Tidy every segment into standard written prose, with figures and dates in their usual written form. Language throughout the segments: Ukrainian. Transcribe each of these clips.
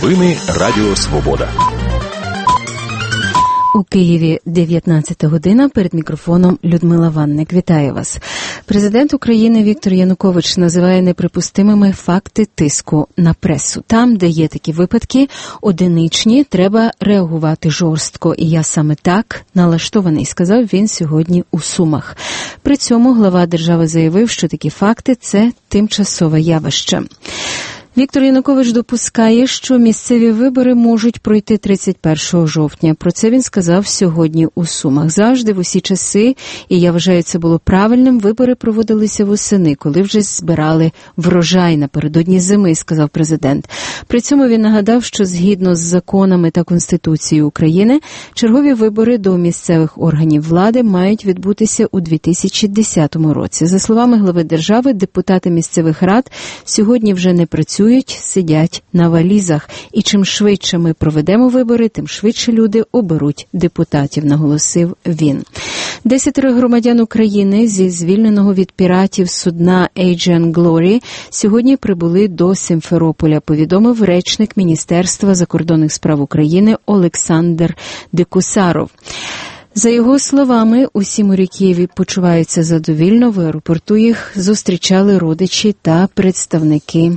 Новини Радіо Свобода. У Києві 19 година. Перед мікрофоном Людмила Ванник. Вітаю вас. Президент України Віктор Янукович називає неприпустимими факти тиску на пресу. Там, де є такі випадки, одиничні, треба реагувати жорстко. І я саме так налаштований, сказав він сьогодні у Сумах. При цьому глава держави заявив, що такі факти – це тимчасове явище. Віктор Янукович допускає, що місцеві вибори можуть пройти 31 жовтня. Про це він сказав сьогодні у Сумах. Завжди, в усі часи, і я вважаю, це було правильним, вибори проводилися восени, коли вже збирали врожай напередодні зими, сказав президент. При цьому він нагадав, що згідно з законами та Конституцією України, чергові вибори до місцевих органів влади мають відбутися у 2010 році. За словами глави держави, депутати місцевих рад сьогодні вже не працюють, сидять на валізах. І чим швидше ми проведемо вибори, тим швидше люди оберуть депутатів, наголосив він. 10 громадян України зі звільненого від піратів судна Aegean Glory сьогодні прибули до Сімферополя, повідомив речник Міністерства закордонних справ України Олександр Декусаров. За його словами, усі моряки почуваються задовільно, в аеропорту їх зустрічали родичі та представники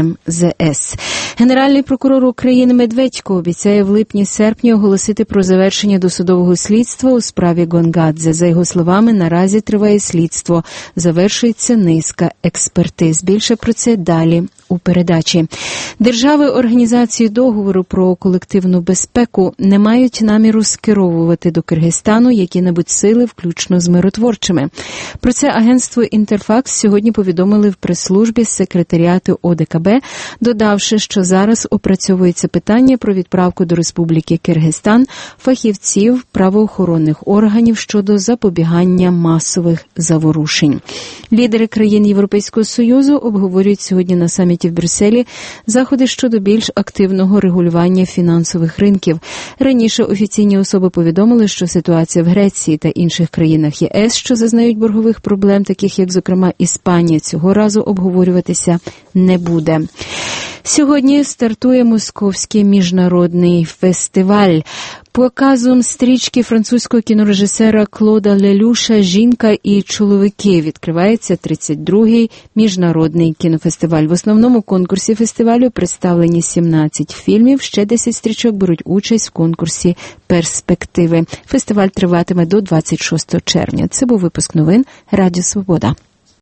МЗС. Генеральний прокурор України Медведько обіцяє в липні-серпні оголосити про завершення досудового слідства у справі Гонгадзе. За його словами, наразі триває слідство, завершується низка експертиз. Більше про це далі у передачі. Держави Організації договору про колективну безпеку не мають наміру скеровувати до Киргизстану які-небудь сили, включно з миротворчими. Про це агентство «Інтерфакс» сьогодні повідомили в прес-службі секретаріату ОДКБ, додавши, що зараз опрацьовується питання про відправку до Республіки Киргизстан фахівців правоохоронних органів щодо запобігання масових заворушень. Лідери країн Європейського Союзу обговорюють сьогодні на саміті в Брюсселі заходи щодо більш активного регулювання фінансових ринків. Раніше офіційні особи повідомили, що ситуація в Греції та інших країнах ЄС, що зазнають боргових проблем, таких як, зокрема, Іспанія, цього разу обговорюватися не буде. Сьогодні стартує Московський міжнародний фестиваль. Показом стрічки французького кінорежисера Клода Лелюша «Жінка і чоловіки» відкривається 32-й міжнародний кінофестиваль. В основному конкурсі фестивалю представлені 17 фільмів, ще 10 стрічок беруть участь в конкурсі «Перспективи». Фестиваль триватиме до 26 червня. Це був випуск новин Радіо Свобода.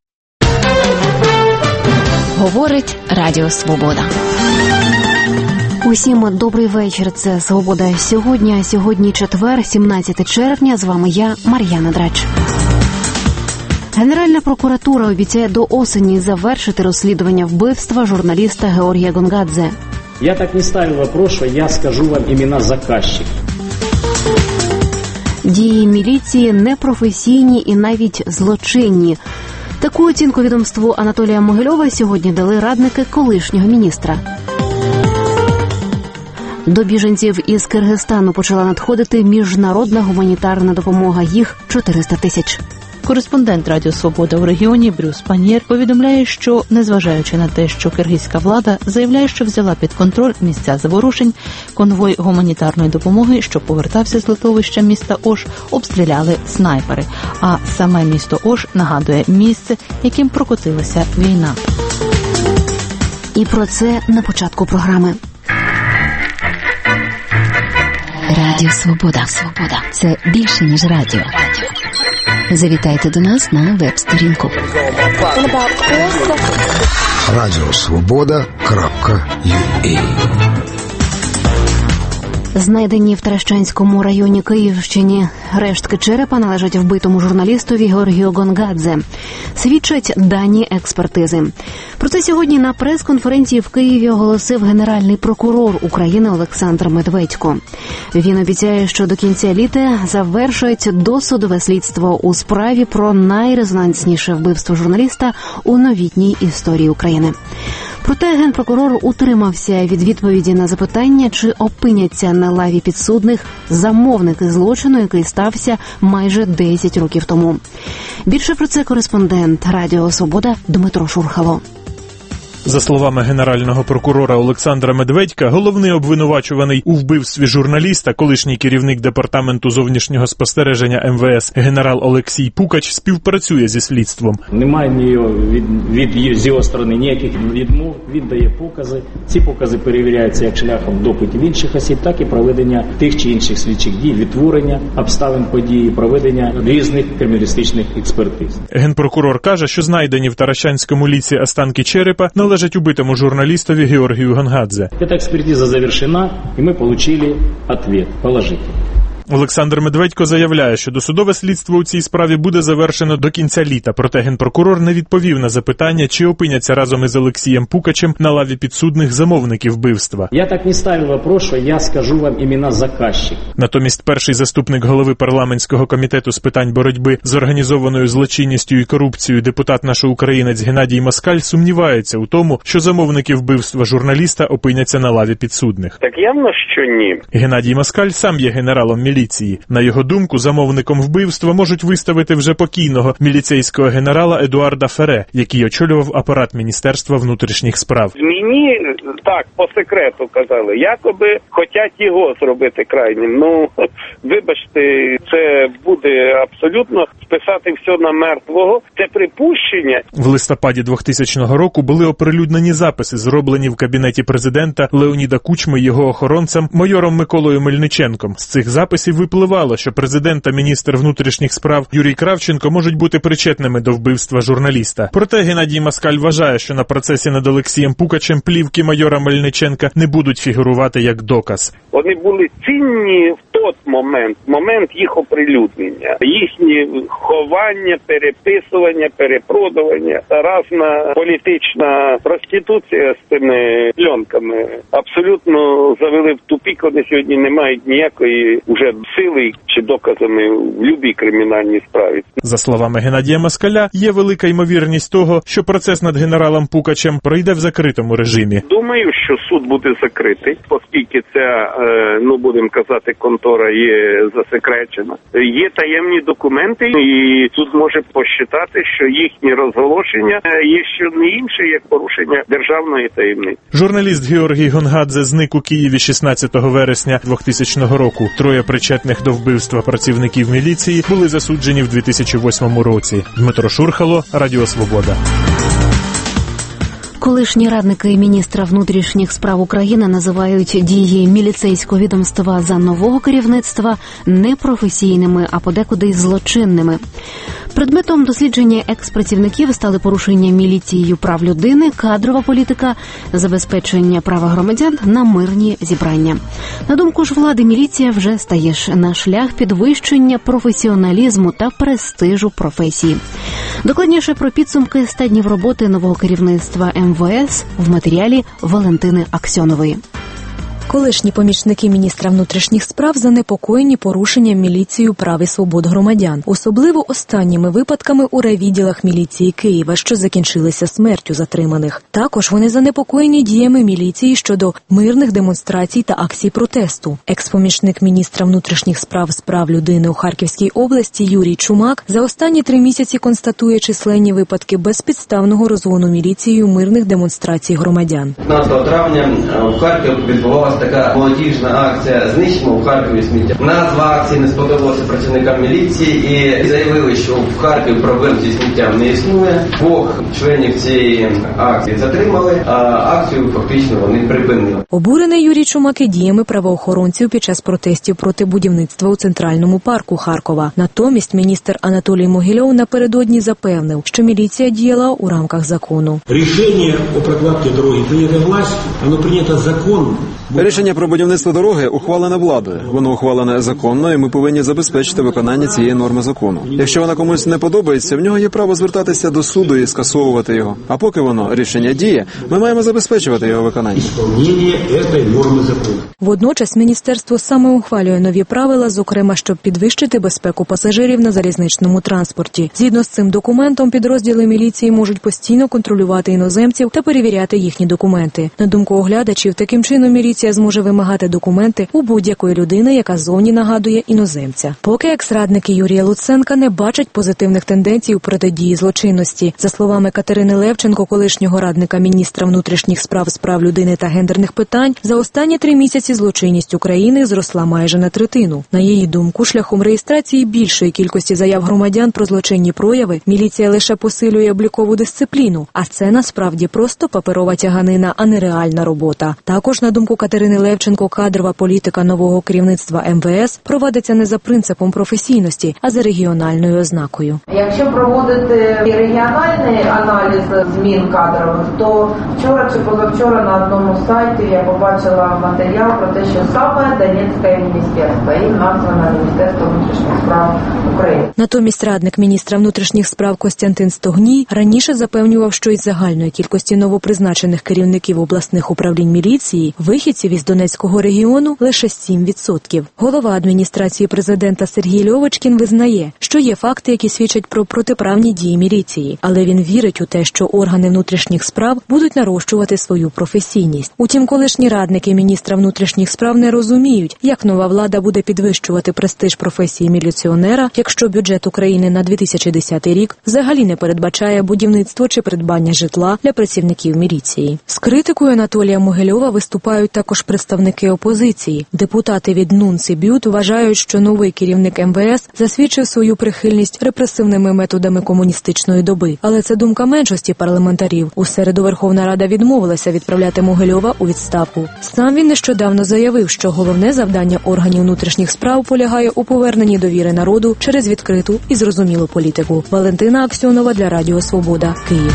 Говорить Радіо Свобода. Усім добрий вечір. Це «Свобода сьогодні». Сьогодні четвер, 17 червня. З вами я, Мар'яна Драч. Генеральна прокуратура обіцяє до осені завершити розслідування вбивства журналіста Георгія Гонгадзе. Я так не ставив вопрос, що я скажу вам імена заказчиків. Дії міліції непрофесійні і навіть злочинні. Таку оцінку відомству Анатолія Могильова сьогодні дали радники колишнього міністра. До біженців із Киргизстану почала надходити міжнародна гуманітарна допомога. Їх 400 тисяч. Кореспондент Радіо Свобода у регіоні Брюс Паньєр повідомляє, що, незважаючи на те, що киргизька влада заявляє, що взяла під контроль місця заворушень, конвой гуманітарної допомоги, що повертався з литовища міста Ош, обстріляли снайпери. А саме місто Ош нагадує місце, яким прокотилася війна. І про це на початку програми. Радіо Свобода. Свобода. Це більше, ніж радіо. Завітайте до нас на веб-сторінку. Радіосвобода.ua. Знайдені в Таращанському районі Київщини рештки черепа належать вбитому журналістові Георгію Гонгадзе. Свідчать дані експертизи. Про це сьогодні на прес-конференції в Києві оголосив генеральний прокурор України Олександр Медведько. Він обіцяє, що до кінця літа завершить досудове слідство у справі про найрезонансніше вбивство журналіста у новітній історії України. Проте генпрокурор утримався від відповіді на запитання, чи опиняться на лаві підсудних замовники злочину, який стався майже 10 років тому. Більше про це кореспондент Радіо Свобода Дмитро Шурхало. За словами генерального прокурора Олександра Медведька, головний обвинувачуваний у вбивстві журналіста, колишній керівник департаменту зовнішнього спостереження МВС генерал Олексій Пукач співпрацює зі слідством. Немає з його сторони ніяких відмов, він дає покази. Ці покази перевіряються як шляхом допитів інших осіб, так і проведення тих чи інших слідчих дій, відтворення обставин події, проведення різних криміналістичних експертиз. Генпрокурор каже, що знайдені в Таращанському лісі останки черепа належать убитому журналістові Георгію Гонгадзе. Ця експертиза завершена, і ми отримали відповідь положительний. Олександр Медведько заявляє, що досудове слідство у цій справі буде завершено до кінця літа, проте генпрокурор не відповів на запитання, чи опиняться разом із Олексієм Пукачем на лаві підсудних замовників вбивства. Я так не ставив вопрос, що я скажу вам імена заказчиків. Натомість перший заступник голови парламентського комітету з питань боротьби з організованою злочинністю і корупцією депутат наш українець Геннадій Москаль сумнівається у тому, що замовники вбивства журналіста опиняться на лаві підсудних. Так явно, що ні. Геннадій Москаль сам є генералом міліції. На його думку, замовником вбивства можуть виставити вже покійного міліцейського генерала Едуарда Фере, який очолював апарат Міністерства внутрішніх справ. Мені так, по секрету казали, якоби хочуть його зробити крайнім. Ну, вибачте, це буде абсолютно списати все на мертвого. Це припущення. В листопаді 2000 року були оприлюднені записи, зроблені в кабінеті президента Леоніда Кучми його охоронцем майором Миколою Мельниченком. З цих записів випливало, що президент та міністр внутрішніх справ Юрій Кравченко можуть бути причетними до вбивства журналіста. Проте Геннадій Москаль вважає, що на процесі над Олексієм Пукачем плівки майора Мельниченка не будуть фігурувати як доказ. Вони були цінні в той момент їх оприлюднення. Їхні ховання, переписування, перепродування, разна політична проституція з цими пленками абсолютно завели в тупік. Вони сьогодні не мають ніякої вже сили чи доказами в будь-якій кримінальній справі. За словами Геннадія Москаля, є велика ймовірність того, що процес над генералом Пукачем пройде в закритому режимі. Думаю, що суд буде закритий, оскільки ця, будемо казати, контора є засекречена. Є таємні документи, і суд може посчитати, що їхні розголошення є що не інше, як порушення державної таємниці. Журналіст Георгій Гонгадзе зник у Києві 16 вересня 2000 року. Троє причетних до вбивства працівників міліції були засуджені в 2008 році. Дмитро Шурхало, Радіо Свобода. Колишні радники міністра внутрішніх справ України називають дії міліцейського відомства за нового керівництва непрофесійними, а подекуди й злочинними. Предметом дослідження експрацівників стали порушення міліцією прав людини, кадрова політика, забезпечення права громадян на мирні зібрання. На думку ж влади, міліція вже стає на шлях підвищення професіоналізму та престижу професії. Докладніше про підсумки 100 днів роботи нового керівництва МВС в матеріалі Валентини Аксьонової. Колишні помічники міністра внутрішніх справ занепокоєні порушенням міліцією прав і свобод громадян, особливо останніми випадками у райвідділах міліції Києва, що закінчилися смертю затриманих. Також вони занепокоєні діями міліції щодо мирних демонстрацій та акцій протесту. Екс-помічник міністра внутрішніх справ з прав людини у Харківській області Юрій Чумак за останні 3 місяці констатує численні випадки безпідставного розгону міліцією мирних демонстрацій громадян. 15 травня в Харкові відбувалася така молодіжна акція «Знищимо в Харкові сміття». Назва акції не сподобалася працівникам міліції і заявили, що в Харкові проблем зі сміттям не існує. 2 членів цієї акції затримали, а акцію фактично вони припинили. Обурений Юрій Чумак і діями правоохоронців під час протестів проти будівництва у Центральному парку Харкова. Натомість міністр Анатолій Могильов напередодні запевнив, що міліція діяла у рамках закону. Рішення по прокладці дороги прийнято властю, воно прийнято законом. Рішення про будівництво дороги ухвалене владою. Воно ухвалене законно, і ми повинні забезпечити виконання цієї норми закону. Якщо вона комусь не подобається, в нього є право звертатися до суду і скасовувати його. А поки воно рішення діє, ми маємо забезпечувати його виконання. Водночас міністерство саме ухвалює нові правила, зокрема, щоб підвищити безпеку пасажирів на залізничному транспорті. Згідно з цим документом, підрозділи міліції можуть постійно контролювати іноземців та перевіряти їхні документи. На думку оглядачів, таким чином міліція міліція зможе вимагати документи у будь-якої людини, яка зовні нагадує іноземця. Поки екс-радники Юрія Луценка не бачать позитивних тенденцій у протидії злочинності. За словами Катерини Левченко, колишнього радника міністра внутрішніх справ з прав людини та гендерних питань, за останні 3 місяці злочинність України зросла майже на третину. На її думку, шляхом реєстрації більшої кількості заяв громадян про злочинні прояви, міліція лише посилює облікову дисципліну, а це насправді просто паперова тяганина, а не реальна робота. Також, на думку Катерини Левченко, кадрова політика нового керівництва МВС проводиться не за принципом професійності, а за регіональною ознакою. Якщо проводити регіональний аналіз змін кадрових, то вчора чи позавчора на одному сайті я побачила матеріал про те, що саме Донецьке міністерство, і названо Міністерство внутрішніх справ України. Натомість радник міністра внутрішніх справ Костянтин Стогній раніше запевнював, що із загальної кількості новопризначених керівників обласних управлінь міліції вихідців із Донецького регіону лише 7%. Голова адміністрації президента Сергій Льовочкін визнає, що є факти, які свідчать про протиправні дії міліції, але він вірить у те, що органи внутрішніх справ будуть нарощувати свою професійність. Утім, колишні радники міністра внутрішніх справ не розуміють, як нова влада буде підвищувати престиж професії міліціонера, якщо бюджет України на 2010 рік взагалі не передбачає будівництво чи придбання житла для працівників міліції. З критикою Анатолія Могильова виступають також представники опозиції. Депутати від НУНЦ і БЮТ вважають, що новий керівник МВС засвідчив свою прихильність репресивними методами комуністичної доби. Але це думка меншості парламентарів. У середу Верховна Рада відмовилася відправляти Могильова у відставку. Сам він нещодавно заявив, що головне завдання органів внутрішніх справ полягає у поверненні довіри народу через відкриту і зрозумілу політику. Валентина Аксьонова для Радіо Свобода, Київ.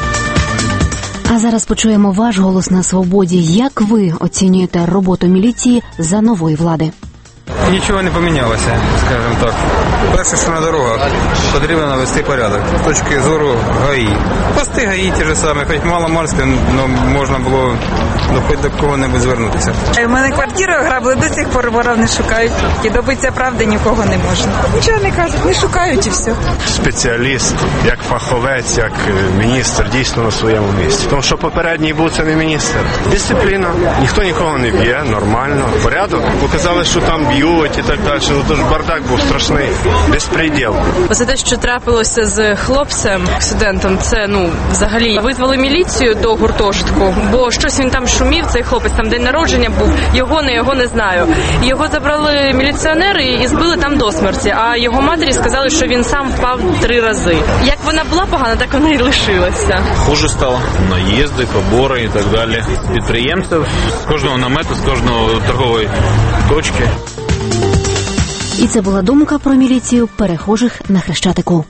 А зараз почуємо ваш голос на свободі. Як ви оцінюєте роботу міліції за нової влади? Нічого не помінялося, скажімо так. Перше, що на дорогах потрібно навести порядок. З точки зору ГАІ. Пости ГАІ ті ж самі, хоч мало-мальське, але можна було хоч до кого-небудь звернутися. У мене квартиру ограбили, до сих пор воров не шукають. І добитися правди нікого не можна. Нічого не кажуть, не шукають і все. Спеціаліст, як фаховець, як міністр, дійсно на своєму місці. Тому що попередній був це не міністр. Дисципліна, ніхто нікого не б'є, нормально. Порядок. Показали, що там б'ють і так далі. Ну, тож бардак був страшний. Безпреділ. Оце те, що трапилося з хлопцем, студентом, це, взагалі, визвали міліцію до гуртожитку, бо щось він там шумів, цей хлопець, там день народження був, його не знаю. Його забрали міліціонери і збили там до смерті, а його матері сказали, що він сам впав 3 рази. Як вона була погана, так вона і лишилася. Хуже стало. Наїзди, побори і так далі. Підприємців з кожного намету, з кожного торгової точки. І це була думка про міліцію перехожих на Хрещатику.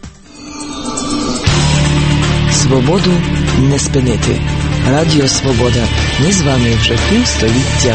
Свободу не спинити. Радіо Свобода. Ми з вами вже півстоліття.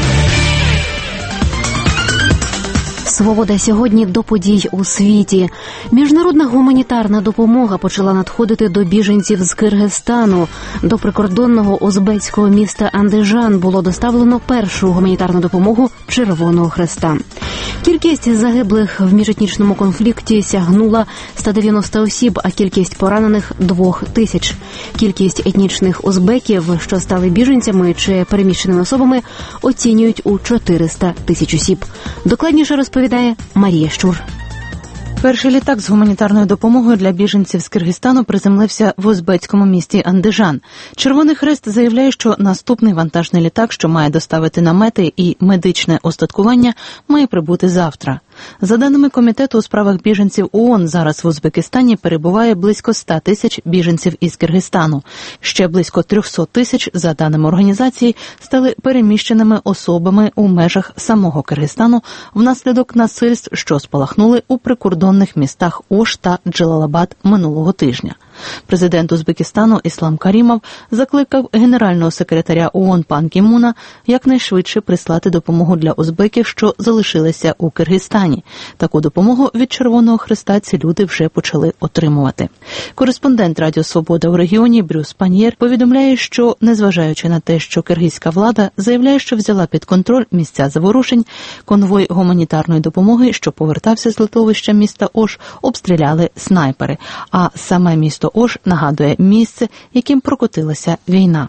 Свобода сьогодні до подій у світі. Міжнародна гуманітарна допомога почала надходити до біженців з Киргизстану. До прикордонного узбецького міста Андижан було доставлено першу гуманітарну допомогу Червоного Хреста. Кількість загиблих в міжетнічному конфлікті сягнула 190 осіб, а кількість поранених – 2000. Кількість етнічних узбеків, що стали біженцями чи переміщеними особами, оцінюють у 400 тисяч осіб. Докладніше розповідає Марія Щур. Перший літак з гуманітарною допомогою для біженців з Киргизстану приземлився в узбецькому місті Андижан. Червоний Хрест заявляє, що наступний вантажний літак, що має доставити намети і медичне остаткування, має прибути завтра. За даними Комітету у справах біженців ООН, зараз в Узбекистані перебуває близько 100 тисяч біженців із Киргизстану. Ще близько 300 тисяч, за даними організації, стали переміщеними особами у межах самого Киргизстану внаслідок насильств, що спалахнули у прикордонних містах Ош та Джалалабад минулого тижня. Президент Узбекистану Іслам Карімов закликав генерального секретаря ООН Пан Кі Муна якнайшвидше прислати допомогу для узбеків, що залишилися у Киргизстані. Таку допомогу від Червоного Хреста ці люди вже почали отримувати. Кореспондент Радіо Свобода у регіоні Брюс Паньєр повідомляє, що, незважаючи на те, що киргизька влада заявляє, що взяла під контроль місця заворушень, конвой гуманітарної допомоги, що повертався з литовища міста Ош, обстріляли снайпери, а саме місто Місто Ош нагадує місце, яким прокотилася війна.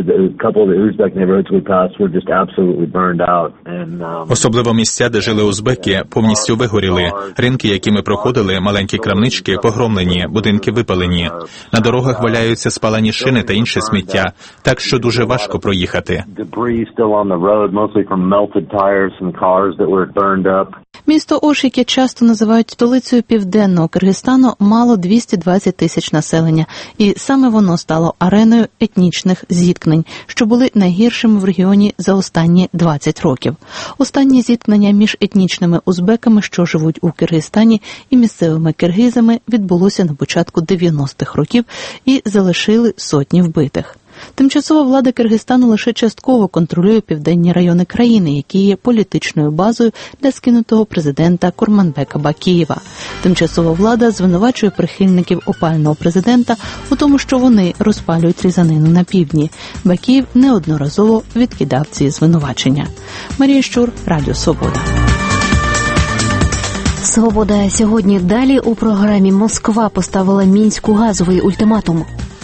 Особливо місця, де жили узбеки, повністю вигоріли. Ринки, які ми проходили, маленькі крамнички, погромлені, будинки випалені. На дорогах валяються спалені шини та інше сміття, так що дуже важко проїхати. Місто Ош, яке часто називають столицею Південного Киргизстану, мало 220 тисяч населення, і саме воно стало ареною етнічних зіткнень, що були найгіршими в регіоні за останні 20 років. Останнє зіткнення між етнічними узбеками, що живуть у Киргизстані, і місцевими киргизами відбулося на початку 90-х років і залишили сотні вбитих. Тимчасова влада Киргизстану лише частково контролює південні райони країни, які є політичною базою для скинутого президента Курманбека Бакієва. Тимчасова влада звинувачує прихильників опального президента у тому, що вони розпалюють різанину на півдні. Бакієв неодноразово відкидав ці звинувачення. Марія Щур, Радіо Свобода. Свобода сьогодні. Далі у програмі Москва поставила Мінську газовий ультиматум.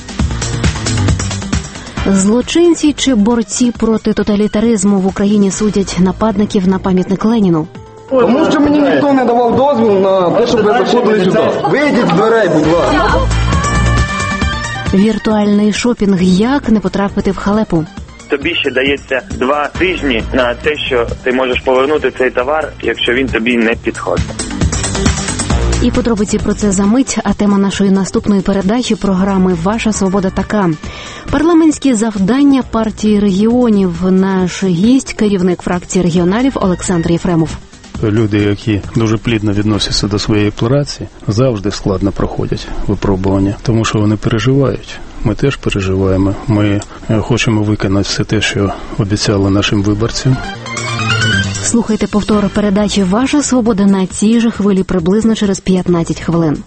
Злочинці чи борці проти тоталітаризму в Україні судять нападників на пам'ятник Леніну? Тому що мені ніхто не давав дозвіл на те, щоб ви заходили сюди. Вийдіть з дверей, будь ласка. Віртуальний шопінг. Як не потрапити в халепу? Тобі ще дається 2 тижні на те, що ти можеш повернути цей товар, якщо він тобі не підходить. І подробиці про це за мить, а тема нашої наступної передачі програми «Ваша свобода» така. Парламентські завдання партії регіонів. Наш гість, керівник фракції регіоналів Олександр Єфремов. Люди, які дуже плідно відносяться до своєї праці, завжди складно проходять випробування, тому що вони переживають. Ми теж переживаємо. Ми хочемо виконати все те, що обіцяли нашим виборцям. Слухайте повтор передачі «Ваша свобода» на цій же хвилі приблизно через 15 хвилин.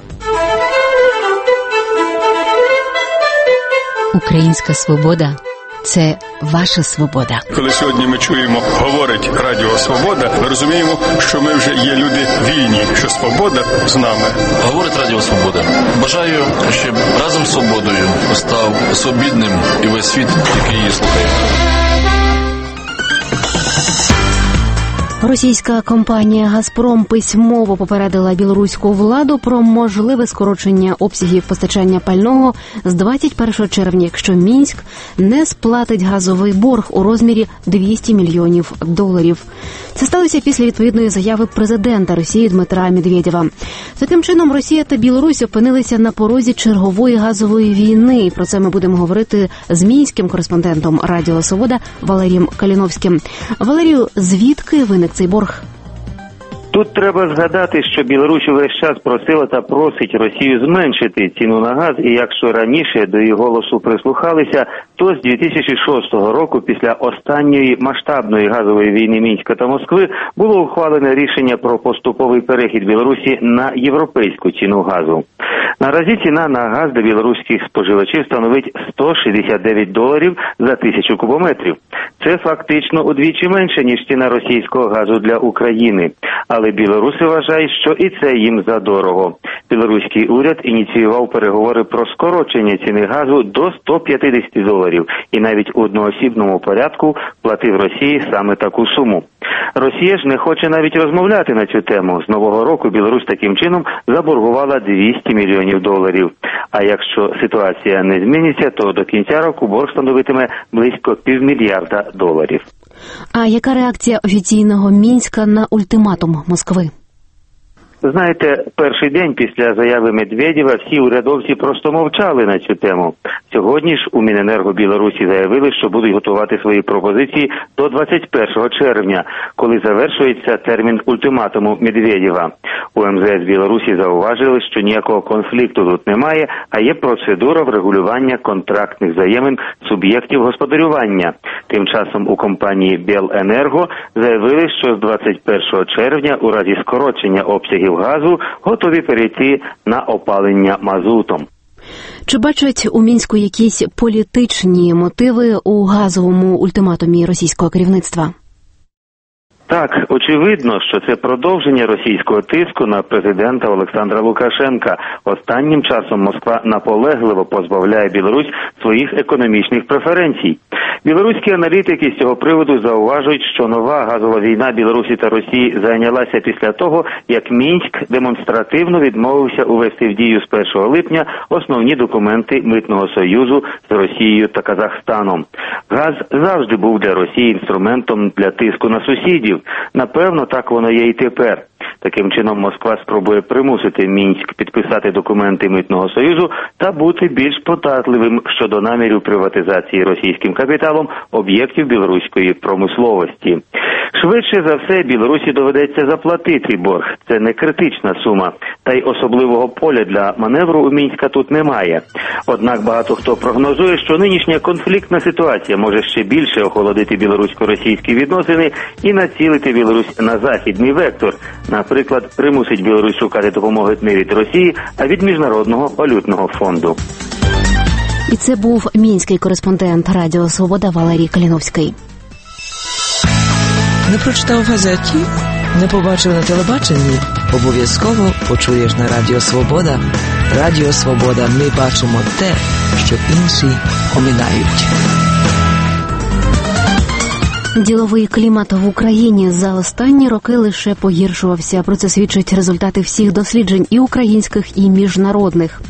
Українська свобода – це ваша свобода. Коли сьогодні ми чуємо, говорить Радіо Свобода, ми розуміємо, що ми вже є люди вільні, що свобода з нами. Говорить Радіо Свобода. Бажаю, щоб разом з свободою став свобідним і весь світ, який її слухає. Російська компанія «Газпром» письмово попередила білоруську владу про можливе скорочення обсягів постачання пального з 21 червня, якщо Мінськ не сплатить газовий борг у розмірі $200 мільйонів. Це сталося після відповідної заяви президента Росії Дмитра Медведєва. Таким чином, Росія та Білорусь опинилися на порозі чергової газової війни. І про це ми будемо говорити з мінським кореспондентом Радіо Свобода Валерієм Каліновським. Валерію, звідки виник цей борг? Тут треба згадати, що Білорусь увесь час просила та просить Росію зменшити ціну на газ, і якщо раніше до її голосу прислухалися, то з 2006 року, після останньої масштабної газової війни Мінська та Москви, було ухвалене рішення про поступовий перехід Білорусі на європейську ціну газу. Наразі ціна на газ для білоруських споживачів становить $169 за 1000 кубометрів. Це фактично удвічі менше, ніж ціна російського газу для України. Але білоруси вважають, що і це їм задорого. Білоруський уряд ініціював переговори про скорочення ціни газу до $150 і навіть у одноосібному порядку платив Росії саме таку суму. Росія ж не хоче навіть розмовляти на цю тему. З нового року Білорусь таким чином заборгувала $200 мільйонів. А якщо ситуація не зміниться, то до кінця року борг становитиме близько $500 мільярда. А яка реакція офіційного Мінська на ультиматум Москви? Знаєте, перший день після заяви Медведєва всі урядовці просто мовчали на цю тему. Сьогодні ж у Міненерго Білорусі заявили, що будуть готувати свої пропозиції до 21 червня, коли завершується термін ультиматуму Медведєва. У МЗС Білорусі зауважили, що ніякого конфлікту тут немає, а є процедура врегулювання контрактних взаємин суб'єктів господарювання. Тим часом у компанії «Беленерго» заявили, що з 21 червня у разі скорочення обсягів газу готові перейти на опалення мазутом. Чи бачать у Мінську якісь політичні мотиви у газовому ультиматумі російського керівництва? Так, очевидно, що це продовження російського тиску на президента Олександра Лукашенка. Останнім часом Москва наполегливо позбавляє Білорусь своїх економічних преференцій. Білоруські аналітики з цього приводу зауважують, що нова газова війна Білорусі та Росії зайнялася після того, як Мінськ демонстративно відмовився увести в дію з 1 липня основні документи Митного союзу з Росією та Казахстаном. Газ завжди був для Росії інструментом для тиску на сусідів. Напевно, так воно є і тепер. Таким чином, Москва спробує примусити Мінськ підписати документи Митного союзу та бути більш податливим щодо намірів приватизації російським капіталом об'єктів білоруської промисловості. Швидше за все, Білорусі доведеться заплатити борг. Це не критична сума, та й особливого поля для маневру у Мінська тут немає. Однак багато хто прогнозує, що нинішня конфліктна ситуація може ще більше охолодити білорусько-російські відносини і націлити Білорусь на західний вектор. Наприклад, примусить Білорусь шукати допомоги не від Росії, а від Міжнародного валютного фонду. І це був мінський кореспондент Радіо Свобода Валерій Каліновський. Не прочитав в газеті? Не побачив на телебаченні? Обов'язково почуєш на Радіо Свобода. Радіо Свобода. Ми бачимо те, що інші оминають. Діловий клімат в Україні за останні роки лише погіршувався. Про це свідчать результати всіх досліджень і українських, і міжнародних.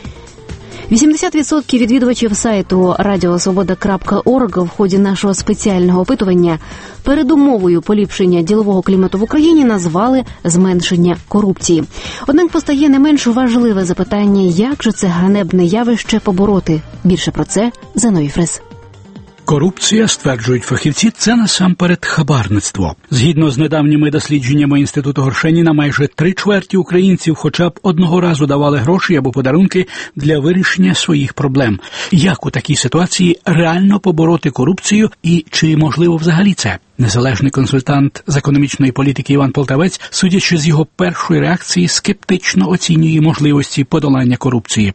80% відвідувачів сайту radiosvoboda.org в ході нашого спеціального опитування передумовою поліпшення ділового клімату в Україні назвали зменшення корупції. Однак постає не менш важливе запитання, як же це ганебне явище побороти. Більше про це Зиновій Фрис. Корупція, стверджують фахівці, це насамперед хабарництво. Згідно з недавніми дослідженнями Інституту Горшеніна, майже 3/4 українців хоча б одного разу давали гроші або подарунки для вирішення своїх проблем. Як у такій ситуації реально побороти корупцію і чи можливо взагалі це? Незалежний консультант з економічної політики Іван Полтавець, судячи з його першої реакції, скептично оцінює можливості подолання корупції.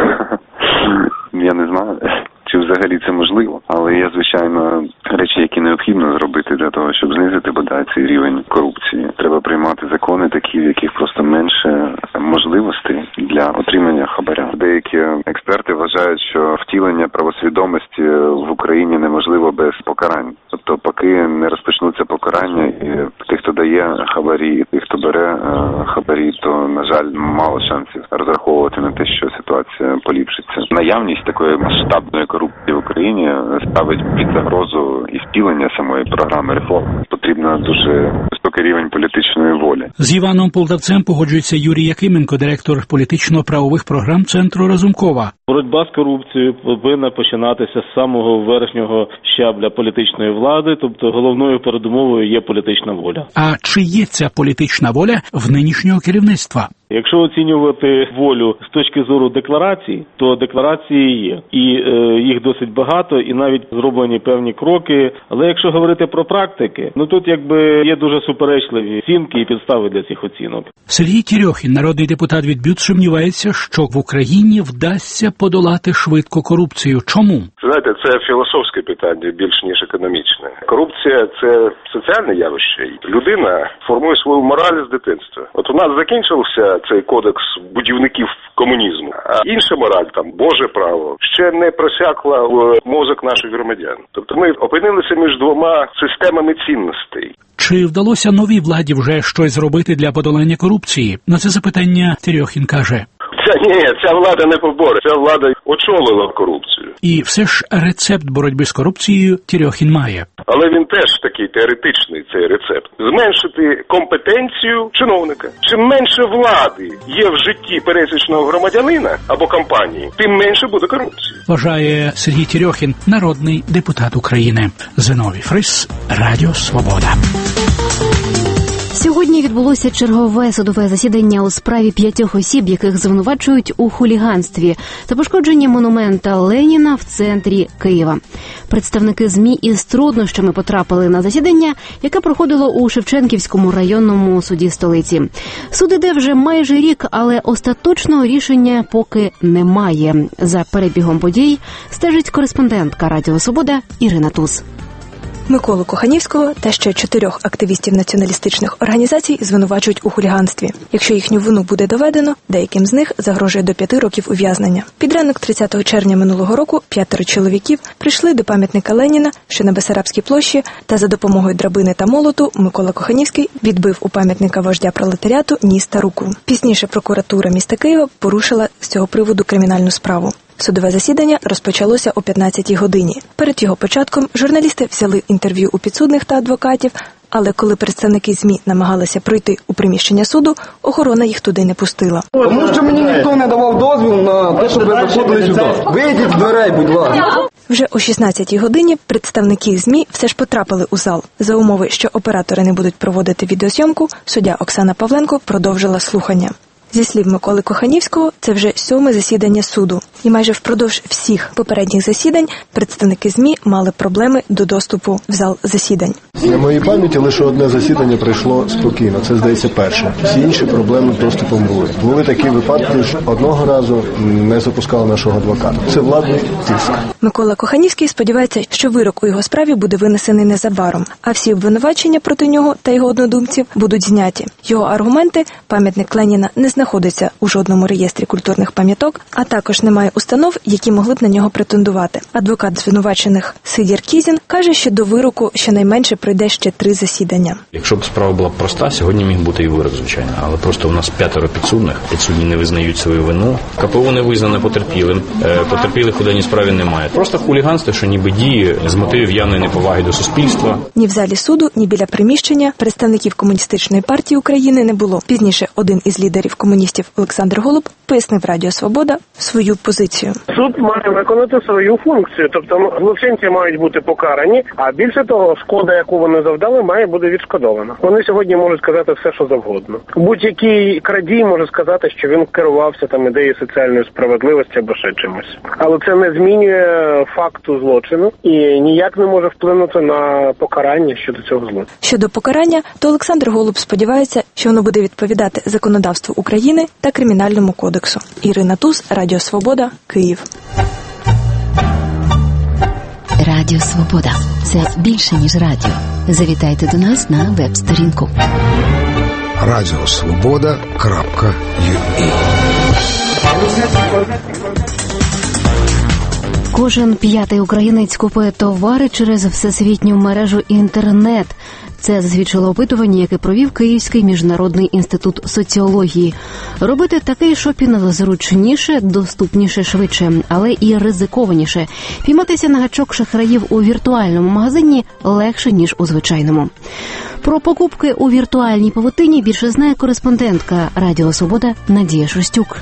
Я не знаю, чи взагалі це можливо, але є, звичайно, речі, які необхідно зробити для того, щоб знизити, бодай, цей рівень корупції. Треба приймати закони такі, в яких просто менше можливостей для отримання хабаря. Деякі експерти вважають, що втілення правосвідомості в Україні неможливо без покарань. Тобто, поки не розпочнуться покарання, і тих, хто дає хабарі, і тих, хто бере хабарі, то, на жаль, мало шансів розраховувати на те, що ситуація поліпшиться. Наявність такої масштабної корупції в Україні ставить під загрозу і втілення самої програми реформ. Потрібно дуже високий рівень політичної волі. З Іваном Полтавцем погоджується Юрій Якименко, директор політично-правових програм Центру Разумкова. Боротьба з корупцією повинна починатися з самого верхнього щабля політичної влади, тобто головною передумовою є політична воля. А чи є ця політична воля в нинішнього керівництва? Якщо оцінювати волю з точки зору декларацій, то декларації є. І їх досить багато, і навіть зроблені певні кроки. Але якщо говорити про практики, тут є дуже суперечливі оцінки і підстави для цих оцінок. Сергій Терьохін, народний депутат від БЮТ, сумнівається, що в Україні вдасться подолати швидко корупцію. Чому? Знаєте, це філософське питання більш ніж економічне. Корупція – це соціальне явище. Людина формує свою мораль з дитинства. От у нас закінчився цей кодекс будівників комунізму, а інша мораль, Боже право, ще не просякла в мозок наших громадян. Тобто ми опинилися між двома системами цінностей. Чи вдалося новій владі вже щось зробити для подолання корупції? На це запитання Терьохін каже. Ця влада не поборе, ця влада очолила корупцію. І все ж рецепт боротьби з корупцією Терьохін має. Але він теж такий теоретичний, цей рецепт. Зменшити компетенцію чиновника. Чим менше влади є в житті пересічного громадянина або компанії, тим менше буде корупції. Вважає Сергій Терьохін, народний депутат України. Зиновій Фрис, Радіо Свобода. Сьогодні відбулося чергове судове засідання у справі 5 осіб, яких звинувачують у хуліганстві та пошкодженні монумента Леніна в центрі Києва. Представники ЗМІ із труднощами потрапили на засідання, яке проходило у Шевченківському районному суді столиці. Суд іде вже майже рік, але остаточного рішення поки немає. За перебігом подій стежить кореспондентка Радіо Свобода Ірина Туз. Миколу Коханівського та ще 4 активістів націоналістичних організацій звинувачують у хуліганстві. Якщо їхню вину буде доведено, деяким з них загрожує до 5 років ув'язнення. Під ранок 30 червня минулого року 5 чоловіків прийшли до пам'ятника Леніна, що на Бессарабській площі, та за допомогою драбини та молоту Микола Коханівський відбив у пам'ятника вождя пролетаріату ніс та руку. Пізніше прокуратура міста Києва порушила з цього приводу кримінальну справу. Судове засідання розпочалося о 15-й годині. Перед його початком журналісти взяли інтерв'ю у підсудних та адвокатів, але коли представники ЗМІ намагалися пройти у приміщення суду, охорона їх туди не пустила. Тому що мені ніхто не давав дозвіл на те, щоб ви заходили сюди. Вийдіть з дверей, будь ласка. Вже о 16-й годині представники ЗМІ все ж потрапили у зал. За умови, що оператори не будуть проводити відеозйомку, суддя Оксана Павленко продовжила слухання. Зі слів Миколи Коханівського, це вже 7-ме засідання суду. І майже впродовж всіх попередніх засідань представники ЗМІ мали проблеми до доступу в зал засідань. На моїй пам'яті лише одне засідання пройшло спокійно. Це, здається, перше. Всі інші проблеми з доступом були. Були такі випадки, що одного разу не запускали нашого адвоката. Це владний тиск. Микола Коханівський сподівається, що вирок у його справі буде винесений незабаром, а всі обвинувачення проти нього та його однодумців будуть зняті. Його аргументи – пам'ятник Леніна не знаходиться у жодному реєстрі культурних пам'яток, а також немає установ, які могли б на нього претендувати. Адвокат звинувачених Сидір Кізін каже, що до вироку щонайменше пройде ще 3 засідання. Якщо б справа була проста, сьогодні міг бути і вирок, звичайно. Але просто у нас 5 підсудних, підсудні не визнають свою вину. КПУ не визнане потерпілим, потерпілих у даній справі немає. Просто хуліганство, що ніби діє з мотивів явної неповаги до суспільства. Ні в залі суду, ні біля приміщення представників Комуністичної партії України не було. Пізніше один із лідерів комуністів Олександр Голуб пояснив Радіо Свобода свою позицію. Суд має виконати свою функцію, тобто злочинці мають бути покарані, а більше того, шкода, яку вони завдали, має бути відшкодована. Вони сьогодні можуть сказати все, що завгодно. Будь-який крадій може сказати, що він керувався там ідеєю соціальної справедливості або ще чимось. Але це не змінює факту злочину і ніяк не може вплинути на покарання щодо цього злочину. Щодо покарання, то Олександр Голуб сподівається, що воно буде відповідати законодавству України та Кримінальному кодексу. Ірина Туз, Радіо Свобода, Київ. Радіо Свобода – це більше, ніж радіо. Завітайте до нас на веб-сторінку. Радіосвобода.ua. Кожен 5-й українець купує товари через всесвітню мережу інтернет. Це засвідчило опитування, яке провів Київський міжнародний інститут соціології. Робити такий шопінг зручніше, доступніше, швидше, але і ризикованіше. Пійматися на гачок шахраїв у віртуальному магазині легше, ніж у звичайному. Про покупки у віртуальній павутині більше знає кореспондентка Радіо Свобода Надія Шустюк.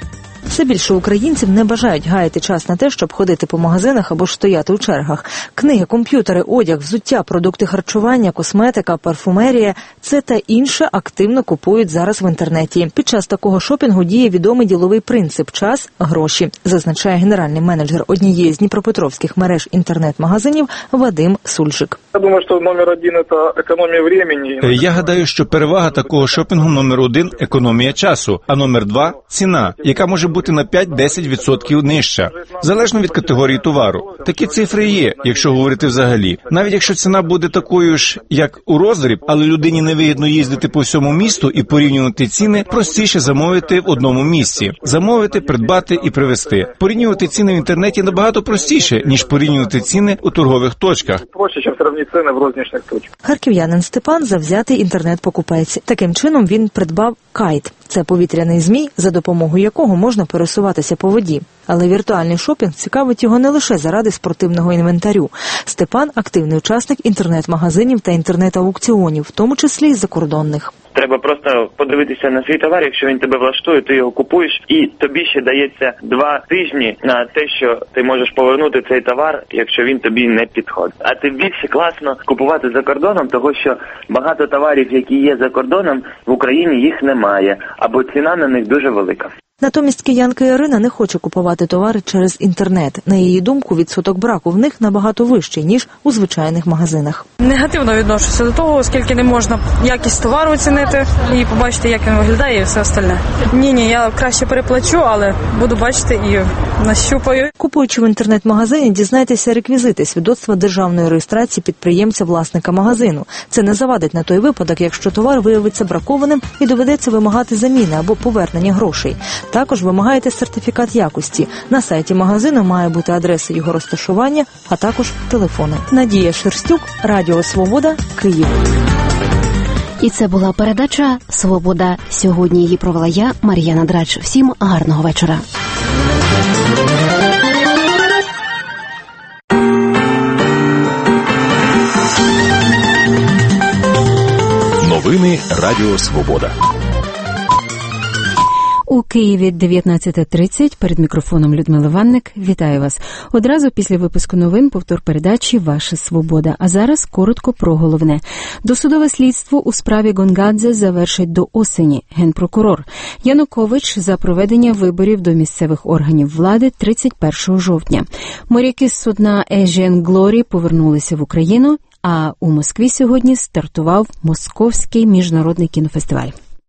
Все більше українців не бажають гаяти час на те, щоб ходити по магазинах або ж стояти у чергах. Книги, комп'ютери, одяг, взуття, продукти харчування, косметика, парфумерія – це та інше активно купують зараз в інтернеті. Під час такого шопінгу діє відомий діловий принцип – час – гроші, зазначає генеральний менеджер однієї з дніпропетровських мереж інтернет-магазинів Вадим Сульжик. Я думаю, що номер 1 – це економія часу. Я гадаю, що перевага такого шопінгу номер 1 – економія часу, а номер 2 – ціна, яка може бути на 5-10% нижча, залежно від категорії товару. Такі цифри є, якщо говорити взагалі. Навіть якщо ціна буде такою ж, як у роздріб, але людині невигідно їздити по всьому місту і порівнювати ціни, простіше замовити в одному місці. Замовити, придбати і привезти. Порівнювати ціни в інтернеті набагато простіше, ніж порівнювати ціни у торгових точках. Проще, ніж порівняти ціни в рознічних точках. Харків'янин Степан – завзятий інтернет-покупець. Таким чином він придбав кайт. Це повітряний змій, за допомогою якого можна пересуватися по воді. Але віртуальний шопінг цікавить його не лише заради спортивного інвентарю. Степан – активний учасник інтернет-магазинів та інтернет-аукціонів, в тому числі й закордонних. Треба просто подивитися на свій товар, якщо він тебе влаштує, ти його купуєш, і тобі ще дається 2 тижні на те, що ти можеш повернути цей товар, якщо він тобі не підходить. А тим більше класно купувати за кордоном, тому що багато товарів, які є за кордоном, в Україні їх немає, або ціна на них дуже велика. Натомість киянка Ірина не хоче купувати товари через інтернет. На її думку, відсоток браку в них набагато вищий, ніж у звичайних магазинах. Негативно відношуся до того, оскільки не можна якість товару оцінити і побачити, як він виглядає і все остальне. Ні, я краще переплачу, але буду бачити і нащупаю. Купуючи в інтернет-магазині, дізнайтеся реквізити свідоцтва державної реєстрації підприємця-власника магазину. Це не завадить на той випадок, якщо товар виявиться бракованим і доведеться вимагати заміни або повернення грошей. Також вимагаєте сертифікат якості. На сайті магазину має бути адреса його розташування, а також телефони. Надія Шерстюк, Радіо Свобода, Київ. І це була передача «Свобода». Сьогодні її провела я, Мар'яна Драч. Всім гарного вечора. Новини Радіо Свобода. У Києві 19:30, перед мікрофоном Людмила Ванник. Вітаю вас. Одразу після випуску новин повтор передачі «Ваша свобода». А зараз коротко про головне. Досудове слідство у справі Гонгадзе завершить до осені. Генпрокурор Янукович за проведення виборів до місцевих органів влади 31 жовтня. Моряки з судна Asian Glory повернулися в Україну, а у Москві сьогодні стартував Московський міжнародний кінофестиваль.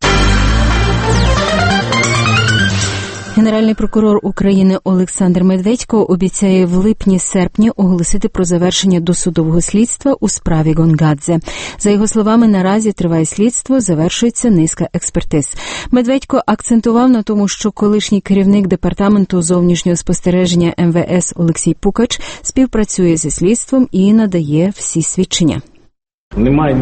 Генеральний прокурор України Олександр Медведько обіцяє в липні-серпні оголосити про завершення досудового слідства у справі Гонгадзе. За його словами, наразі триває слідство, завершується низка експертиз. Медведько акцентував на тому, що колишній керівник департаменту зовнішнього спостереження МВС Олексій Пукач співпрацює зі слідством і надає всі свідчення. Немає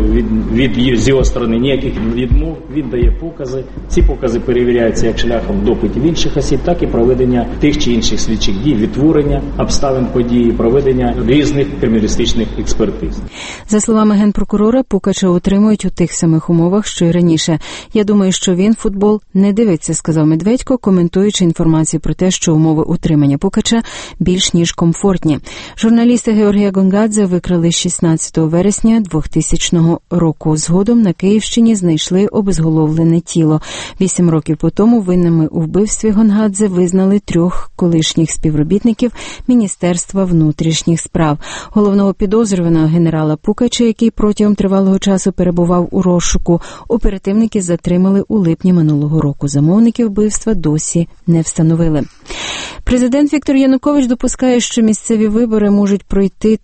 з його сторони ніяких відмов, він дає покази. Ці покази перевіряються як шляхом допитів інших осіб, так і проведення тих чи інших слідчих дій, відтворення обставин події, проведення різних криміналістичних експертиз. За словами генпрокурора, Пукача утримують у тих самих умовах, що й раніше. Я думаю, що він футбол не дивиться, сказав Медведько, коментуючи інформацію про те, що умови утримання Пукача більш ніж комфортні. Журналіста Георгія Гонгадзе викрали 16 вересня 2000 року. Згодом на Київщині знайшли обезголовлене тіло. 8 років по тому винними у вбивстві Гонгадзе визнали 3 колишніх співробітників Міністерства внутрішніх справ. Головного підозрюваного генерала Пукача, який протягом тривалого часу перебував у розшуку, оперативники затримали у липні минулого року. Замовників вбивства досі не встановили. Президент Віктор Янукович допускає, що місцеві вибори можуть пройти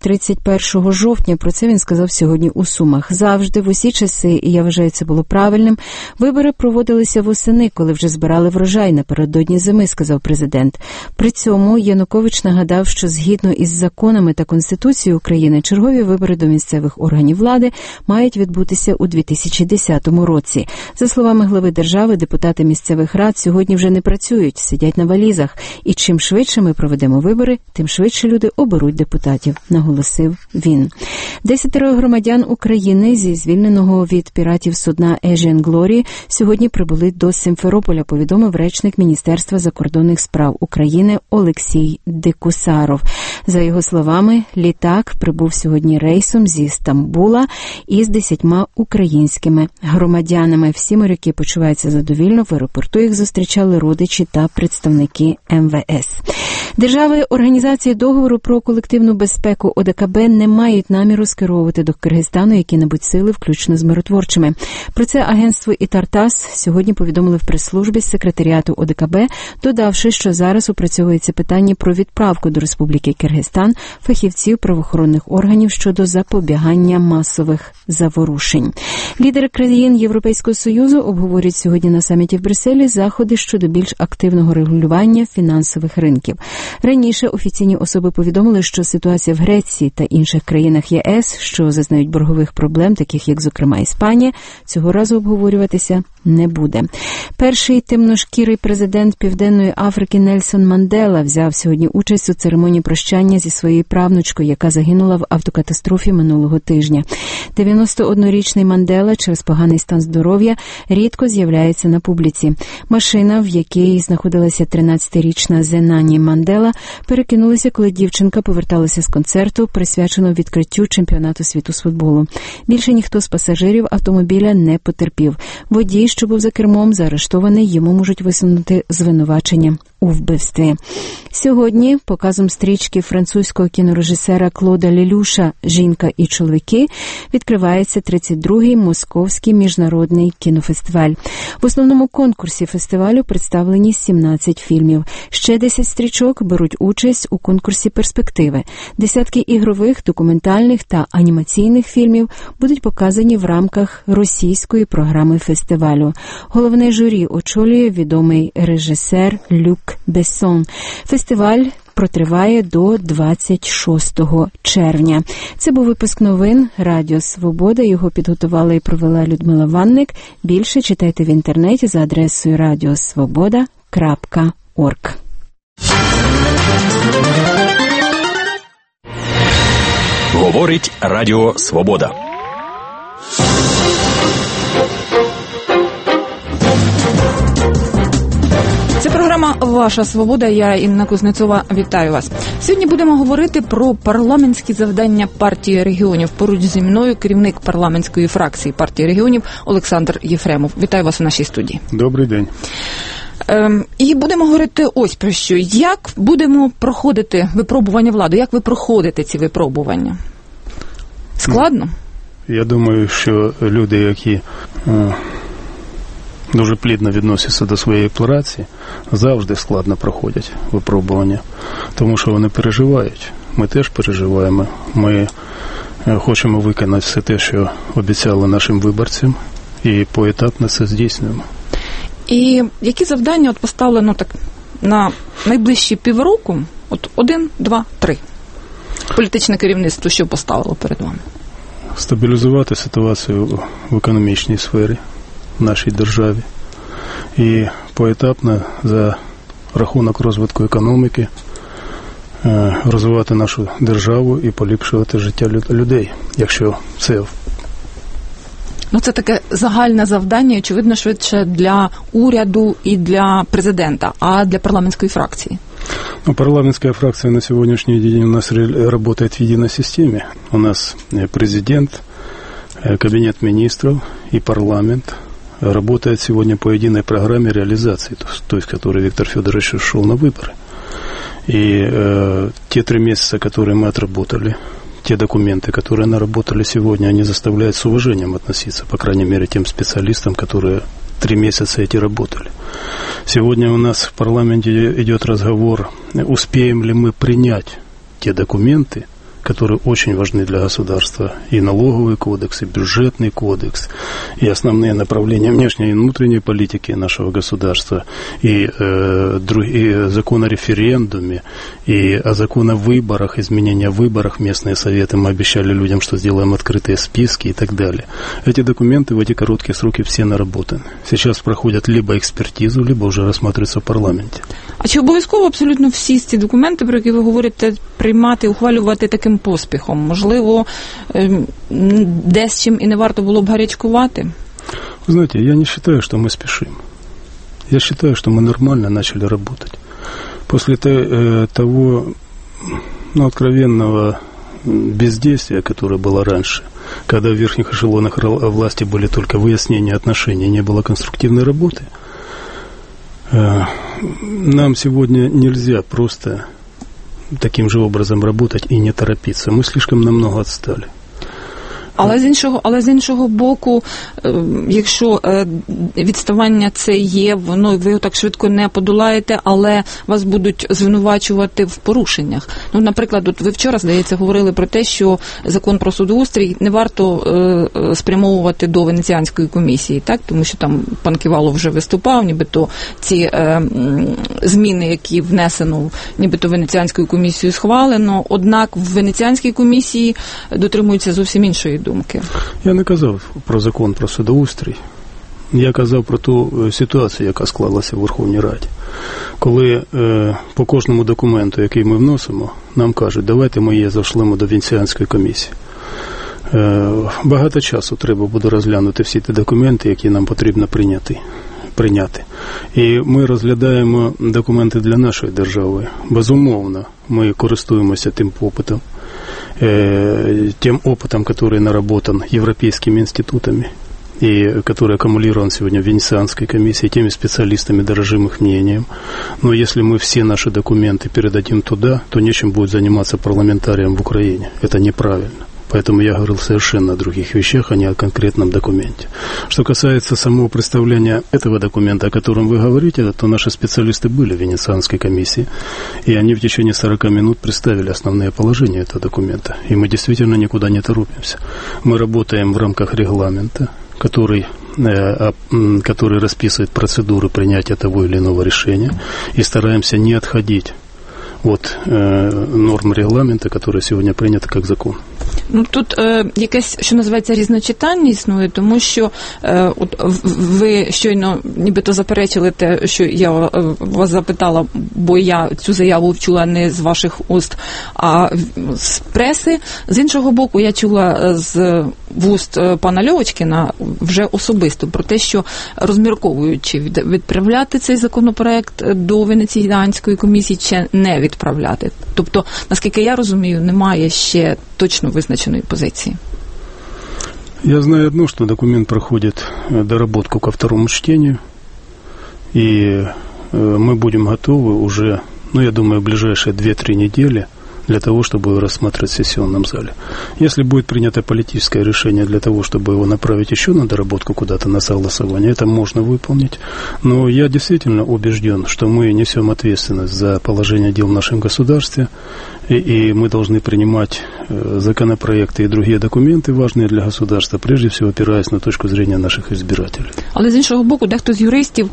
31 жовтня. Про це він сказав сьогодні у Сумах. Завжди, в усі часи, і я вважаю, це було правильним, вибори проводилися восени, коли вже збирали врожай напередодні зими, сказав президент. При цьому Янукович нагадав, що згідно із законами та Конституцією України чергові вибори до місцевих органів влади мають відбутися у 2010 році. За словами глави держави, депутати місцевих рад сьогодні вже не працюють, сидять на валізах. І чим швидше ми проведемо вибори, тим швидше люди оберуть депутатів, наголосив він. 10 громадян України зі звільненого від піратів судна Asian Glory сьогодні прибули до Сімферополя, повідомив речник Міністерства закордонних справ України Олексій Дикусаров. За його словами, літак прибув сьогодні рейсом зі Стамбула із 10 українськими громадянами. Всі моряки почуваються задовільно, в аеропорту їх зустрічали родичі та представники МВС. Держави Організації договору про колективну безпеку ОДКБ не мають наміру скеровувати до Киргизстану які-небудь сили, включно з миротворчими. Про це агентство «Ітартас» сьогодні повідомили в прес-службі секретаріату ОДКБ, додавши, що зараз опрацьовується питання про відправку до Республіки Киргизстан фахівців правоохоронних органів щодо запобігання масових заворушень. Лідери країн Європейського Союзу обговорюють сьогодні на саміті в Брюсселі заходи щодо більш активного регулювання фінансових ринків. Раніше офіційні особи повідомили, що ситуація в Греції та інших країнах ЄС, що зазнають боргових проблем, таких як, зокрема, Іспанія, цього разу обговорюватися не буде. Перший темношкірий президент Південної Африки Нельсон Мандела взяв сьогодні участь у церемонії прощання зі своєю правнучкою, яка загинула в автокатастрофі минулого тижня. 91-річний Мандела через поганий стан здоров'я рідко з'являється на публіці. Машина, в якій знаходилася 13-річна Зенані Мандела, перекинулася, коли дівчинка поверталася з концерту, присвяченого відкриттю чемпіонату світу з футболу. Більше ніхто з пасажирів автомобіля не потерпів. Водій що був за кермом, заарештований, йому можуть висунути звинувачення у вбивстві. Сьогодні показом стрічки французького кінорежисера Клода Лелюша «Жінка і чоловіки» відкривається 32-й Московський міжнародний кінофестиваль. В основному конкурсі фестивалю представлені 17 фільмів. Ще 10 стрічок беруть участь у конкурсі «Перспективи». Десятки ігрових, документальних та анімаційних фільмів будуть показані в рамках російської програми фестивалю. Головне журі очолює відомий режисер Люк Бессон. Фестиваль протриває до 26 червня. Це був випуск новин Радіо Свобода. Його підготувала і провела Людмила Ванник. Більше читайте в інтернеті за адресою radiosvoboda.org. Говорить Радіо Свобода. Це програма «Ваша свобода». Я, Інна Кузнецова, вітаю вас. Сьогодні будемо говорити про парламентські завдання партії регіонів. Поруч зі мною керівник парламентської фракції партії регіонів Олександр Єфремов. Вітаю вас у нашій студії. Добрий день. І будемо говорити ось про що. Як будемо проходити випробування влади? Як ви проходите ці випробування? Складно? Я думаю, що люди, які дуже плідно відносяться до своєї праці, завжди складно проходять випробування, тому що вони переживають. Ми теж переживаємо. Ми хочемо виконати все те, що обіцяли нашим виборцям, і поетапно це здійснюємо. І які завдання поставлено так на найближчі півроку? 1, 2, 3. Політичне керівництво що поставило перед вами? Стабілізувати ситуацію в економічній сфері в нашій державі і поетапно за рахунок розвитку економіки розвивати нашу державу і поліпшувати життя людей, якщо це... Це таке загальне завдання, очевидно, швидше для уряду і для президента, а для парламентської фракції. Парламентская фракция на сегодняшний день у нас работает в единой системе. У нас президент, кабинет министров и парламент работает сегодня по единой программе реализации, то есть, которой Виктор Федорович шел на выборы. И те 3 месяца, которые мы отработали, те документы, которые наработали сегодня, они заставляют с уважением относиться, по крайней мере, тем специалистам, которые 3 месяца эти работали. Сегодня у нас в парламенте идет разговор, успеем ли мы принять те документы, которые очень важны для государства. И налоговый кодекс, и бюджетный кодекс, и основные направления внешней и внутренней политики нашего государства, и закон о референдуме, и о закон о выборах, изменения в выборах, местные советы. Мы обещали людям, что сделаем открытые списки и так далее. Эти документы в эти короткие сроки все наработаны. Сейчас проходят либо экспертизу, либо уже рассматриваются в парламенте. А чи обов'язково абсолютно всі ці документи, про які ви говорите, приймати, ухвалювати таким поспіхом? Можливо, десь чим і не варто було б гарячкувати? Вы знаете, я не считаю, что мы спешим. Я считаю, что мы нормально начали работать. После того откровенного бездействия, которое было раньше, когда в верхних эшелонах власти были только выяснения отношений, не было конструктивной работы, нам сегодня нельзя просто таким же образом работать и не торопиться. Мы слишком намного отстали. Але з іншого боку, якщо відставання це є, ви його так швидко не подолаєте, але вас будуть звинувачувати в порушеннях. Наприклад, ви вчора, здається, говорили про те, що закон про судоустрій не варто спрямовувати до Венеціанської комісії, так? Тому що там пан Ківалов вже виступав, нібито ці зміни, які внесено, нібито Венеціанською комісією схвалено, однак в Венеціанській комісії дотримуються зовсім іншої думки. Я не казав про закон про судоустрій. Я казав про ту ситуацію, яка склалася в Верховній Раді. Коли по кожному документу, який ми вносимо, нам кажуть, давайте ми її зашлемо до Венеціанської комісії. Багато часу треба буде розглянути всі ті документи, які нам потрібно прийняти. І ми розглядаємо документи для нашої держави. Безумовно, ми користуємося тим опитом, який наработан європейськими інститутами. и который аккумулирован сегодня в Венецианской комиссии, теми специалистами, дорожим их мнением. Но если мы все наши документы передадим туда, то нечем будет заниматься парламентариям в Украине. Это неправильно. Поэтому я говорил совершенно о других вещах, а не о конкретном документе. Что касается самого представления этого документа, о котором вы говорите, то наши специалисты были в Венецианской комиссии, и они в течение 40 минут представили основные положения этого документа. И мы действительно никуда не торопимся. Мы работаем в рамках регламента, который расписывает процедуры принятия того или иного решения, и стараемся не отходить от норм регламента, которые сьогодні прийнято як закон. Ну, тут якесь, що називається, різночитання існує, тому що от ви щойно нібито заперечили те, що я вас запитала, бо я цю заяву чула не з ваших уст, а з преси. З іншого боку, я чула з вуст пана Льовочкіна вже особисто про те, що розмірковуючи відправляти цей законопроект до Венеціанської комісії чи не відправляти. Тобто, наскільки я розумію, немає ще точно визначеної позиции. Я знаю одно, что документ проходит доработку ко второму чтению, и мы будем готовы уже, я думаю, в ближайшие 2-3 недели для того, чтобы его рассматривать в сессионном зале. Если будет принято политическое решение для того, чтобы его направить еще на доработку куда-то, на согласование, это можно выполнить. Но я действительно убежден, что мы несем ответственность за положение дел в нашем государстве, и мы должны принимать законопроекты и другие документы, важные для государства, прежде всего опираясь на точку зрения наших избирателей. Але з іншого боку, дехто з юристів,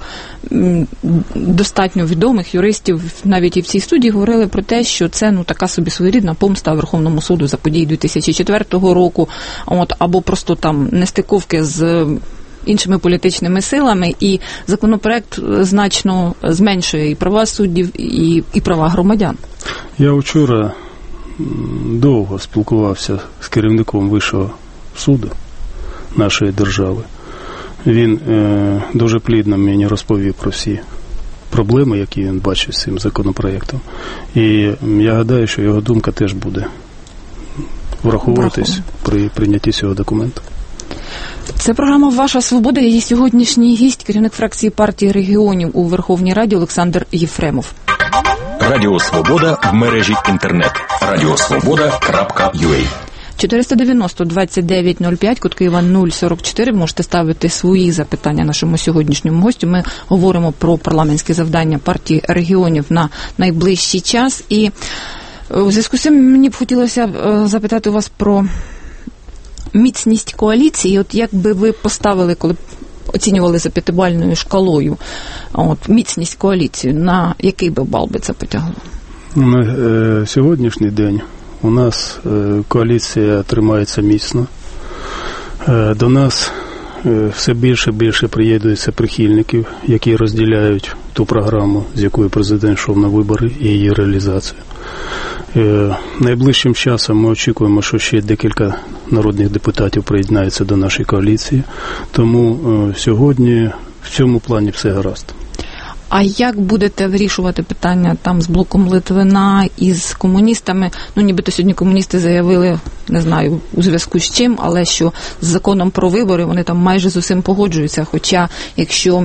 достатньо відомих юристів, навіть і в цій студії, говорили про те, що це така собі своєрідна помста Верховному суду за події 2004 року, або просто там нестиковки з іншими політичними силами, і законопроект значно зменшує і права суддів, і права громадян. Я вчора довго спілкувався з керівником Вищого суду нашої держави. Він дуже плідно мені розповів про всі проблеми, які він бачить з цим законопроектом. І я гадаю, що його думка теж буде враховуватись при прийнятті цього документу. Це програма «Ваша свобода». Її сьогоднішній гість, керівник фракції партії регіонів у Верховній Раді Олександр Єфремов. Радіо Свобода в мережі інтернет. radiosvoboda.ua 490-2905, код Києва 044. Можете ставити свої запитання нашому сьогоднішньому гостю. Ми говоримо про парламентські завдання партії регіонів на найближчий час. І у зв'язку з цим мені б хотілося запитати у вас про міцність коаліції. От як би ви поставили, коли оцінювали за 5-бальною шкалою, міцність коаліції, на який би бал би це потягло? На сьогоднішній день у нас коаліція тримається міцно. До нас все більше і більше приєднується прихильників, які розділяють ту програму, з якою президент йшов на вибори, і її реалізацію. Найближчим часом ми очікуємо, що ще декілька народних депутатів приєднаються до нашої коаліції, тому сьогодні в цьому плані все гаразд. А як будете вирішувати питання там з блоком Литвина і з комуністами? Нібито сьогодні комуністи заявили, не знаю, у зв'язку з чим, але що з законом про вибори вони там майже з усім погоджуються. Хоча, якщо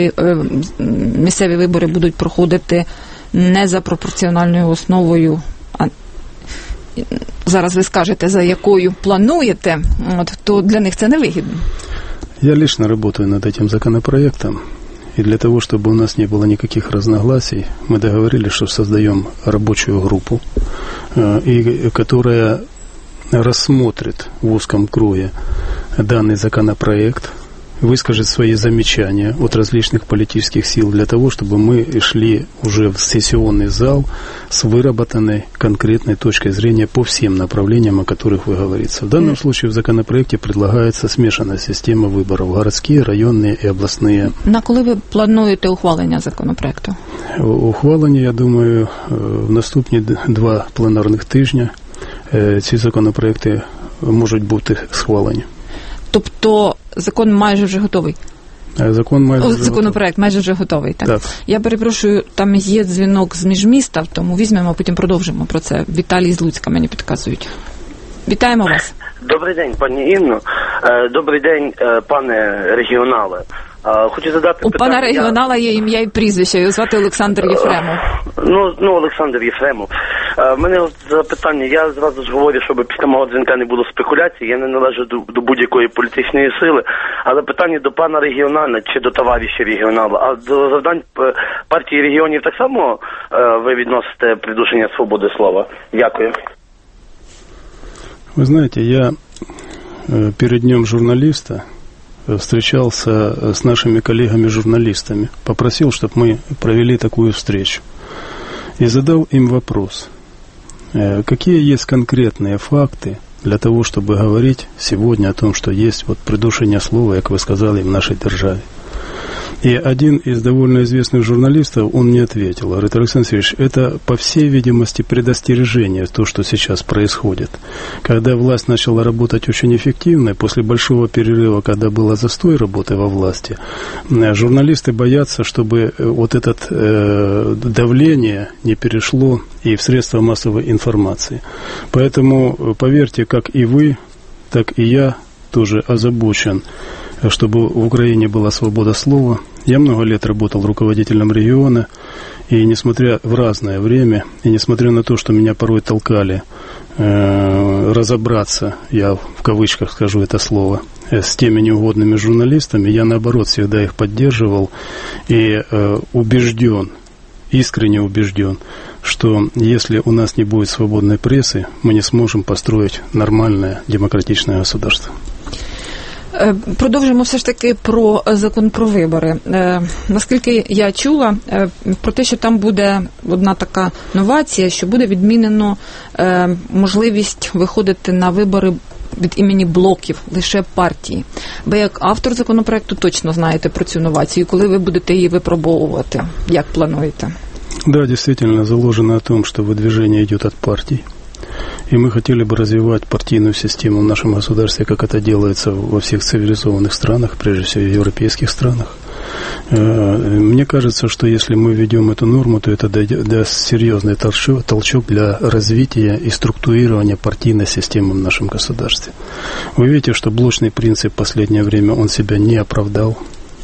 місцеві вибори будуть проходити не за пропорціональною основою, а зараз ви скажете, за якою плануєте, то для них це невигідно. Я лично работаю над этим законопроектом. И для того, чтобы у нас не было никаких разногласий, мы договорились, что создаем рабочую группу, которая рассмотрит в узком круге данный законопроект, выскажет свои замечания от различных политических сил для того, чтобы мы шли уже в сессионный зал с выработанной конкретной точкой зрения по всем направлениям, о которых вы говорите. В данном случае в законопроекте предлагается смешанная система выборов: городские, районные и областные. На коли ви плануєте ухвалення законопроекту? Ухвалення, я думаю, в наступні 2 пленарних тижня ці законопроекти можуть бути схвалені. Тобто закон майже вже готовий? Законопроект майже вже готовий, так? Так. Я перепрошую, там є дзвінок з міжміста, тому візьмемо, а потім продовжимо про це. Віталій з Луцька мені підказують. Вітаємо вас. Добрий день, пані Інно. Добрий день, пане регіонале. Хочу задати у питання. Пана регіонала є ім'я і прізвище, його звати Олександр Єфремов. Олександр Єфремов. У мене запитання, я зразу ж говорю, щоб після мого дзвінка не було спекуляцій, я не належу до будь-якої політичної сили, але питання до пана регіонала чи до товариша регіонала, а до завдань партії регіонів так само ви відносите придушення свободи слова? Дякую. Вы знаете, я перед Днем журналиста встречался с нашими коллегами-журналистами, попросил, чтобы мы провели такую встречу и задал им вопрос, какие есть конкретные факты для того, чтобы говорить сегодня о том, что есть вот придушение слова, как вы сказали, в нашей державе. И один из довольно известных журналистов, он мне ответил, говорит: Александр Сергеевич, это, по всей видимости, предостережение, то, что сейчас происходит. Когда власть начала работать очень эффективно, после большого перерыва, когда было застой работы во власти, журналисты боятся, чтобы вот это давление не перешло и в средства массовой информации. Поэтому, поверьте, как и вы, так и я тоже озабочен, чтобы в Украине была свобода слова. Я много лет работал руководителем региона, и несмотря в разное время, и несмотря на то, что меня порой толкали разобраться, я в кавычках скажу это слово, с теми неугодными журналистами, я наоборот всегда их поддерживал и убежден, искренне убежден, что если у нас не будет свободной прессы, мы не сможем построить нормальное демократичное государство. Продовжимо все ж таки про закон про вибори. Наскільки я чула, про те, що там буде одна така новація, що буде відмінено можливість виходити на вибори від імені блоків, лише партії. Ви як автор законопроекту точно знаєте про цю новацію, коли ви будете її випробовувати, як плануєте? Да, действительно, заложено о том, что выдвижение идет от партий. И мы хотели бы развивать партийную систему в нашем государстве, как это делается во всех цивилизованных странах, прежде всего в европейских странах. Мне кажется, что если мы введем эту норму, то это даст серьезный толчок для развития и структурирования партийной системы в нашем государстве. Вы видите, что блочный принцип в последнее время, он себя не оправдал.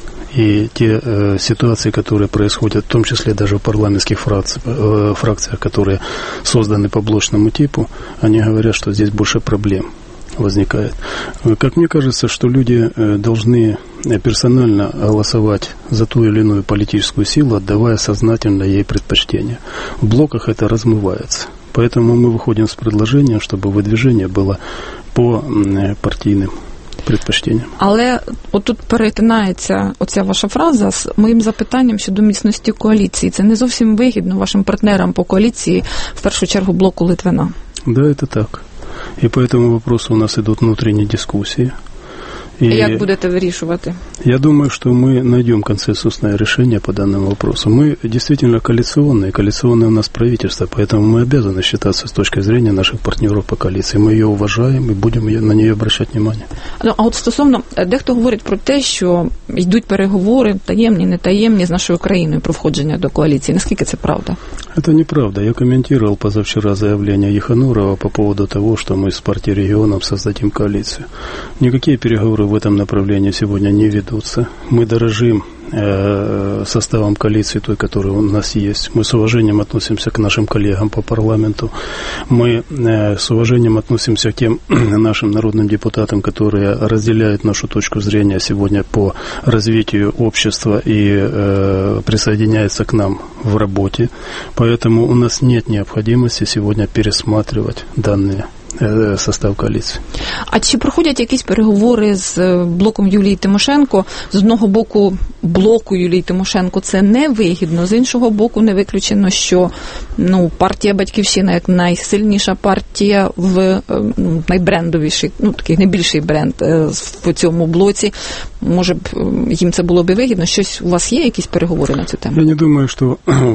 И те ситуации, которые происходят, в том числе даже в парламентских фракциях, которые созданы по блочному типу, они говорят, что здесь больше проблем возникает. Как мне кажется, что люди должны персонально голосовать за ту или иную политическую силу, отдавая сознательно ей предпочтение. В блоках это размывается. Поэтому мы выходим с предложением, чтобы выдвижение было по партийным предпочтениям. Але отут перетинається оця ваша фраза з моїм запитанням щодо міцності коаліції. Це не зовсім вигідно вашим партнерам по коаліції, в першу чергу блоку Литвина. Да, это так. И по этому вопросу у нас идут внутренние дискуссии. И як будете вирішувати? Я думаю, что мы найдем консенсусное решение по данному вопросу. Мы действительно коалиционное у нас правительство, поэтому мы обязаны считаться с точки зрения наших партнеров по коалиции. Мы ее уважаем и будем на нее обращать внимание. А от стосовно, дехто говорить про те, що йдуть переговори, таємні, не таємні, з нашою країною про входження до коаліції. Наскільки це правда? Это неправда. Я комментировал позавчера заявление Еханурова по поводу того, что мы с партией регионов создадим коалицию. Никакие переговоры в этом направлении сегодня не ведутся. Мы дорожим составом коалиции той, которая у нас есть. Мы с уважением относимся к нашим коллегам по парламенту. Мы с уважением относимся к тем нашим народным депутатам, которые разделяют нашу точку зрения сегодня по развитию общества и присоединяются к нам в работе. Поэтому у нас нет необходимости сегодня пересматривать данные состав коаліції. А чи проходять якісь переговори з блоком Юлії Тимошенко? З одного боку, блоку Юлії Тимошенко це не вигідно, з іншого боку, не виключено, що партія Батьківщина, як найсильніша партія в найбрендовіший, такий найбільший бренд в цьому блоці, може б їм це було б вигідно? Щось у вас є, якісь переговори на цю тему? Я не думаю, що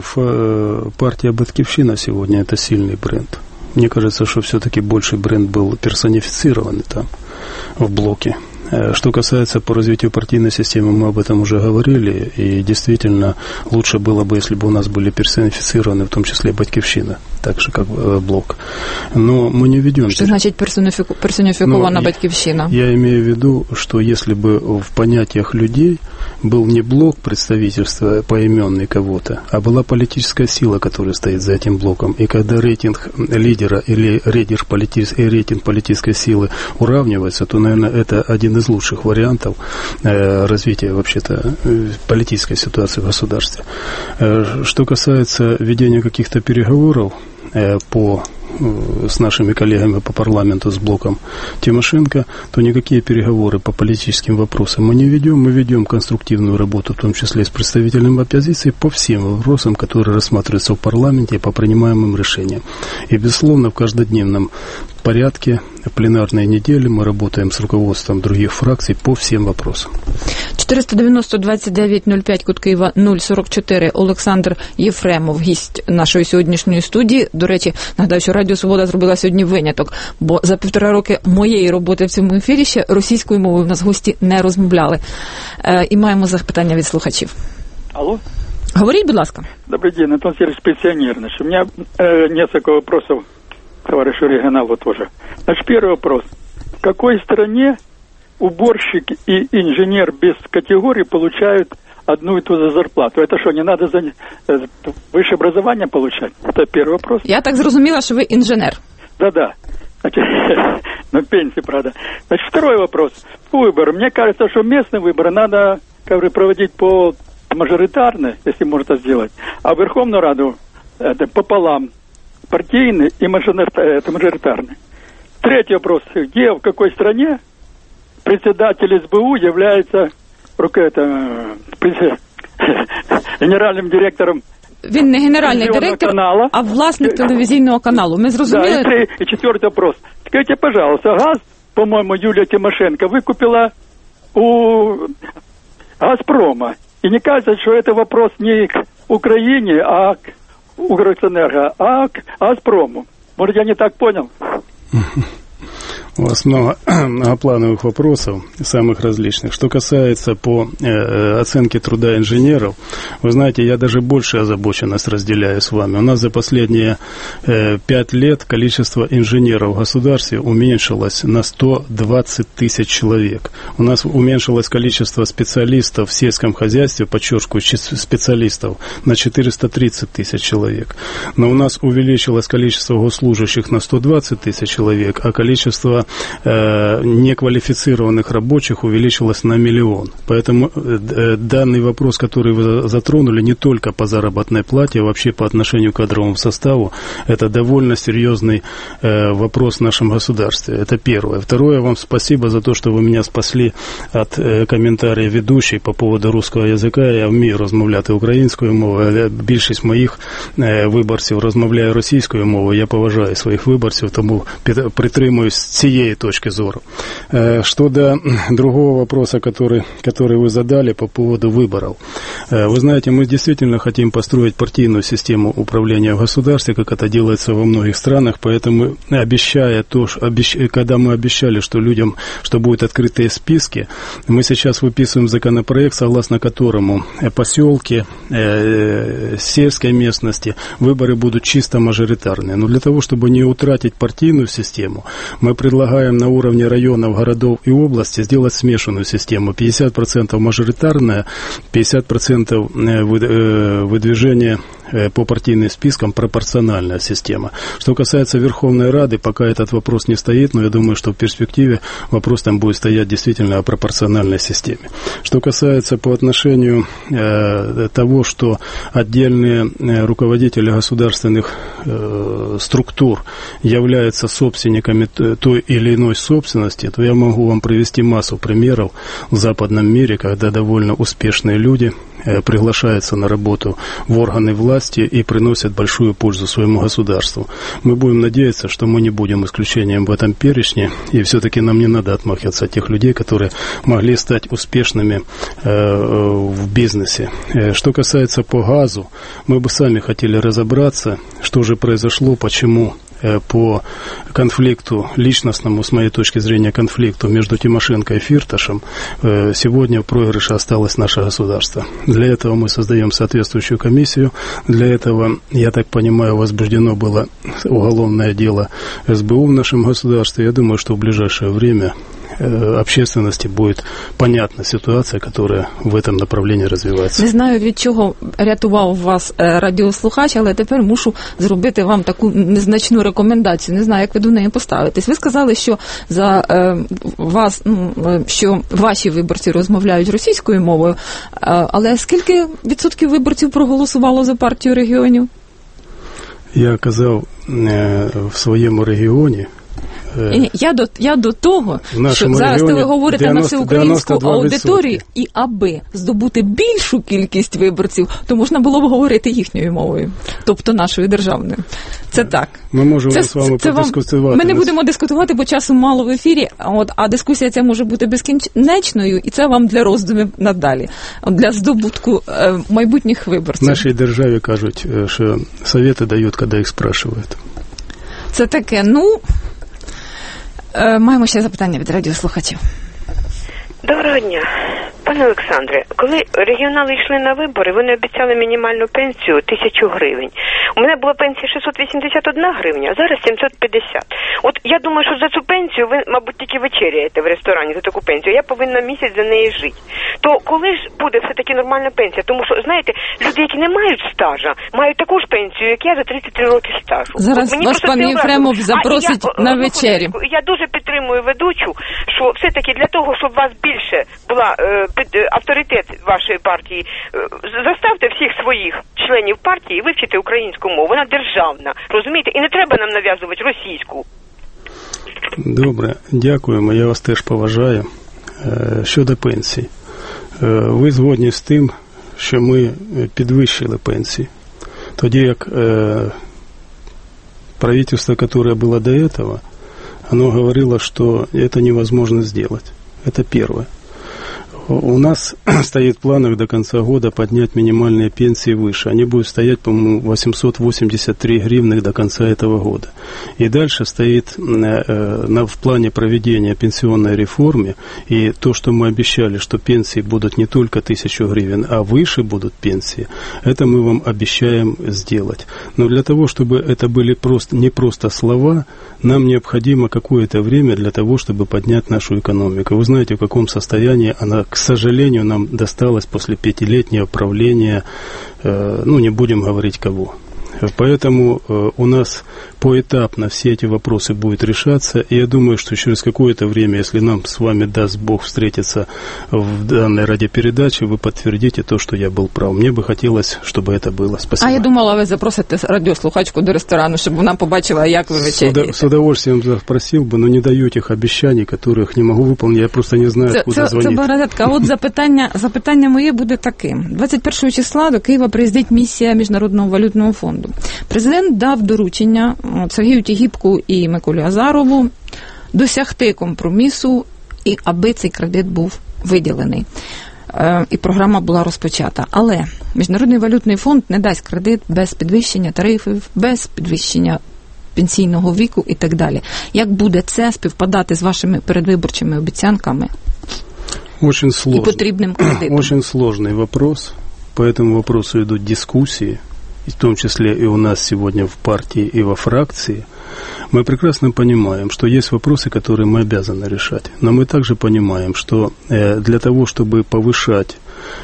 партія Батьківщина сьогодні – це сильний бренд. Мне кажется, что все-таки больший бренд был персонифицирован там, в блоке. Что касается по развитию партийной системы, мы об этом уже говорили, и действительно лучше было бы, если бы у нас были персонифицированы, в том числе «Батьківщина», так же, как «Блок». Но мы не ведем... Что значит персонификована «Батьківщина»? Я имею в виду, что если бы в понятиях людей был не блок представительства поименный кого-то, а была политическая сила, которая стоит за этим блоком. И когда рейтинг лидера или рейтинг политической силы уравнивается, то, наверное, это один из лучших вариантов развития вообще-то политической ситуации в государстве. Что касается ведения каких-то переговоров с нашими коллегами по парламенту, с блоком Тимошенко, то никакие переговоры по политическим вопросам мы не ведем. Мы ведем конструктивную работу, в том числе с представителями оппозиции, по всем вопросам, которые рассматриваются в парламенте и по принимаемым решениям. И, безусловно, в каждодневном порядке, в пленарной неделе мы работаем с руководством других фракций по всем вопросам. 490-29-05, код Києва 044. Олександр Єфремов, гість нашої сьогоднішньої студії. До речі, нагадаю, що Радіо Свобода зробила сьогодні виняток, бо за 1,5 роки моєї роботи в цьому ефірі ще російською мовою в нас гості не розмовляли. І маємо запитання від слухачів. Алло? Говоріть, будь ласка. Добрый день, Антон Сергеевич, пенсионер. Значит, у меня несколько вопросов товарищу регионалу тоже. Значит, первый вопрос. В какой стране уборщик и инженер без категории получают одну и ту же зарплату? Это что, не надо высшее образование получать? Это первый вопрос. Я так зрозуміла, що ви інженер. Да-да. Значит, на пенсии, правда. Значит, второй вопрос. По выборам. Мне кажется, что местные выборы надо, как бы, проводить мажоритарно, если можно сделать, а Верховную Раду это пополам. Партийный и мажоритарный. Третий вопрос. Где, в какой стране председатель СБУ является генеральним директором? Він не генеральний директор, канала, а власник телевізійного каналу. Ми зрозуміли? Да, и четвертый вопрос. Скажите, пожалуйста, газ, по-моему, Юлия Тимошенко выкупила у «Газпрома». И не кажется, что это вопрос не к Украине, а к Укрэнерго, а к «Газпрому». Может, я не так понял? У вас много многоплановых вопросов, самых различных. Что касается по оценке труда инженеров, вы знаете, я даже больше озабоченность разделяю с вами. У нас за последние 5 лет количество инженеров в государстве уменьшилось на 120 тысяч человек. У нас уменьшилось количество специалистов в сельском хозяйстве, подчеркиваю, специалистов на 430 тысяч человек. Но у нас увеличилось количество госслужащих на 120 тысяч человек, а количество неквалифицированных рабочих увеличилось на 1 миллион. Поэтому данный вопрос, который вы затронули, не только по заработной плате, а вообще по отношению к кадровому составу, это довольно серьезный вопрос в нашем государстве. Это первое. Второе, вам спасибо за то, что вы меня спасли от комментария ведущей по поводу русского языка. Я вмію розмовляти українською мовою, але більшість моїх виборців розмовляє російською мовою. Я поважаю своїх виборців, тому притримуюсь цієї точки зрения. Что до другого вопроса, который вы задали по поводу выборов. Вы знаете, мы действительно хотим построить партийную систему управления в государстве, как это делается во многих странах, поэтому когда мы обещали, что людям, что будут открытые списки, мы сейчас выписываем законопроект, согласно которому поселки, сельской местности, выборы будут чисто мажоритарные. Но для того, чтобы не утратить партийную систему, мы предлагаем на уровне районов, городов и области сделать смешанную систему. 50% мажоритарная, 50% выдвижение по партийным спискам, пропорциональная система. Что касается Верховной Рады, пока этот вопрос не стоит, но я думаю, что в перспективе вопрос там будет стоять действительно о пропорциональной системе. Что касается по отношению того, что отдельные руководители государственных структур являются собственниками той или иной собственности, то я могу вам привести массу примеров в западном мире, когда довольно успешные люди приглашаются на работу в органы власти и приносят большую пользу своему государству. Мы будем надеяться, что мы не будем исключением в этом перечне, и все-таки нам не надо отмахиваться от тех людей, которые могли стать успешными в бизнесе. Что касается по газу, мы бы сами хотели разобраться, что же произошло, почему по конфликту, личностному, с моей точки зрения, конфликту между Тимошенко и Фирташем, сегодня в проигрыше осталось наше государство. Для этого мы создаем соответствующую комиссию. Для этого, я так понимаю, возбуждено было уголовное дело СБУ в нашем государстве. Я думаю, что в ближайшее время общественности будет понятна ситуація, яка в этом направлении розвивається. Не знаю, від чого рятував вас радіослухач, але тепер мушу зробити вам таку незначну рекомендацію. Не знаю, як ви до неї поставитесь. Ви сказали, що за вас, що ваші виборці розмовляють російською мовою, але скільки відсотків виборців проголосувало за партію регіонів? Я казав в своєму регіоні. Я до того, що зараз ви говорите на всеукраїнську аудиторію, і аби здобути більшу кількість виборців, то можна було б говорити їхньою мовою, тобто нашою державною. Це так. Ми можемо з вами подискутувати. Ми не будемо дискутувати, бо часу мало в ефірі, а дискусія ця може бути безкінечною, і це вам для роздумів надалі, для здобутку майбутніх виборців. В нашій державі кажуть, що совєти дають, коли їх спрашують. Це таке, маємо ще запитання від радіослухачів. Доброго дня. Пане Олександре, коли регіонали йшли на вибори, вони обіцяли мінімальну пенсію 1000 гривень. У мене була пенсія 681 гривня, а зараз 750. От я думаю, що за цю пенсію ви, мабуть, тільки вечеряєте в ресторані за таку пенсію. Я повинна місяць за неї жити. То коли ж буде все-таки нормальна пенсія? Тому що, знаєте, люди, які не мають стажа, мають таку ж пенсію, як я за 33 роки стажу. Зараз вас пан Єфремов запросить на вечерю. Я дуже підтримую ведучу, що все-таки для того, щоб вас більше була авторитет вашої партії, заставте всіх своїх членів партії вивчити українську мову. Вона державна, розумієте? І не треба нам нав'язувати російську. Добре, дякуємо. Я вас теж поважаю. Щодо пенсій. Ви згодні з тим, що ми підвищили пенсії. Тоді як правительство, яке було до этого, оно говорило, что это невозможно сделать. Это первое. У нас стоит в планах до конца года поднять минимальные пенсии выше. Они будут стоять, по-моему, 883 гривны до конца этого года. И дальше стоит в плане проведения пенсионной реформы, и то, что мы обещали, что пенсии будут не только 1000 гривен, а выше будут пенсии, это мы вам обещаем сделать. Но для того, чтобы это были не просто слова, нам необходимо какое-то время для того, чтобы поднять нашу экономику. Вы знаете, в каком состоянии она, к сожалению, нам досталось после 5-летнего правления, не будем говорить кого. Поэтому у нас поэтапно все эти вопросы будут решаться, и я думаю, что через какое-то время, если нам с вами даст Бог встретиться в данной радиопередаче, вы подтвердите то, что я был прав. Мне бы хотелось, чтобы это было. Спасибо. А я думала, ви запросите радіослухачку до ресторану, щоб вона побачила, як ви вечеряєте. С удовольствием запросил бы, но не даю тех обещаний, которых не могу выполнить. Я просто не знаю, куда звонить. Це Баразетка. От запитання моє буде таким. 21 числа до Києва приїздить місія Міжнародного валютного фонду. Президент дав доручення Сергію Тігіпку і Миколі Азарову досягти компромісу, і аби цей кредит був виділений. І програма була розпочата. Але Міжнародний валютний фонд не дасть кредит без підвищення тарифів, без підвищення пенсійного віку і так далі. Як буде це співпадати з вашими передвиборчими обіцянками Очень сложный, і потрібним кредитом? Очень сложный вопрос. По этому вопросу идут дискуссии, в том числе и у нас сегодня в партии и во фракции. Мы прекрасно понимаем, что есть вопросы, которые мы обязаны решать. Но мы также понимаем, что для того, чтобы повышать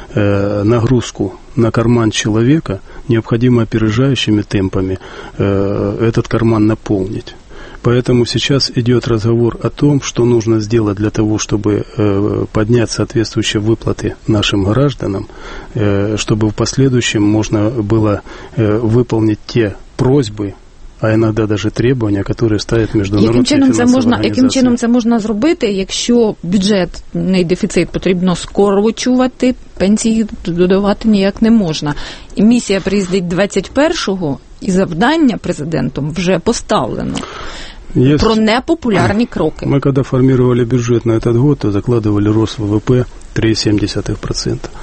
нагрузку на карман человека, необходимо опережающими темпами этот карман наполнить. Поэтому сейчас идет разговор о том, что нужно сделать для того, чтобы поднять соответствующие выплаты нашим гражданам, чтобы в последующем можно было выполнить те просьбы, а іноді навіть требування, які ставить міжнародні фінансові організації. Яким чином це можна зробити, якщо бюджетний дефіцит потрібно скорочувати, пенсії додавати ніяк не можна. І місія приїздить 21-го, і завдання президентом вже поставлено. Про непопулярні кроки. Мы когда формировали бюджет на этот год, то закладывали рост ВВП 3,7%.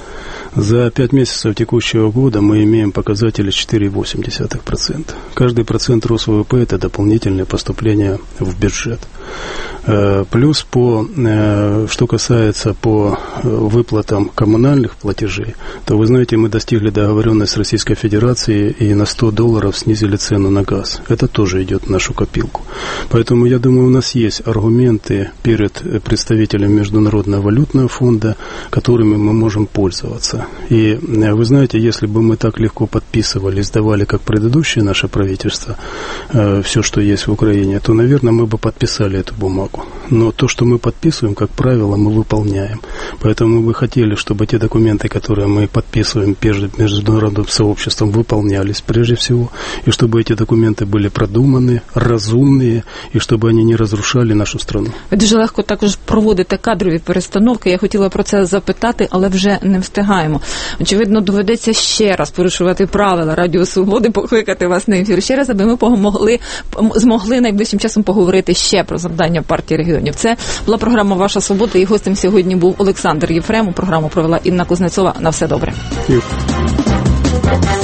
За 5 месяцев текущего года мы имеем показатели 4,8%. Каждый процент рост ВВП – это дополнительные поступления в бюджет. Плюс что касается по выплатам коммунальных платежей, то вы знаете, мы достигли договоренности с Российской Федерацией и на $100 снизили цену на газ. Это тоже идет в нашу копилку. Поэтому я думаю, у нас есть аргументы перед представителями Международного валютного фонда, которыми мы можем пользоваться. И вы знаете, если бы мы так легко подписывали, сдавали, как предыдущее наше правительство, все, что есть в Украине, то, наверное, мы бы подписали эту бумагу. Но то, что мы подписываем, как правило, мы выполняем. Поэтому мы бы хотели, чтобы те документы, которые мы подписываем перед международным сообществом, выполнялись прежде всего, и чтобы эти документы были продуманы, разумные, і щоб вони не розрушали нашу страну. Ви дуже легко також проводите кадрові перестановки. Я хотіла про це запитати, але вже не встигаємо. Очевидно, доведеться ще раз порушувати правила Радіо Свободи, покликати вас на ефір ще раз, аби ми змогли найближчим часом поговорити ще про завдання партії регіонів. Це була програма «Ваша свобода», і гостем сьогодні був Олександр Єфремов. Програму провела Інна Кузнецова. На все добре.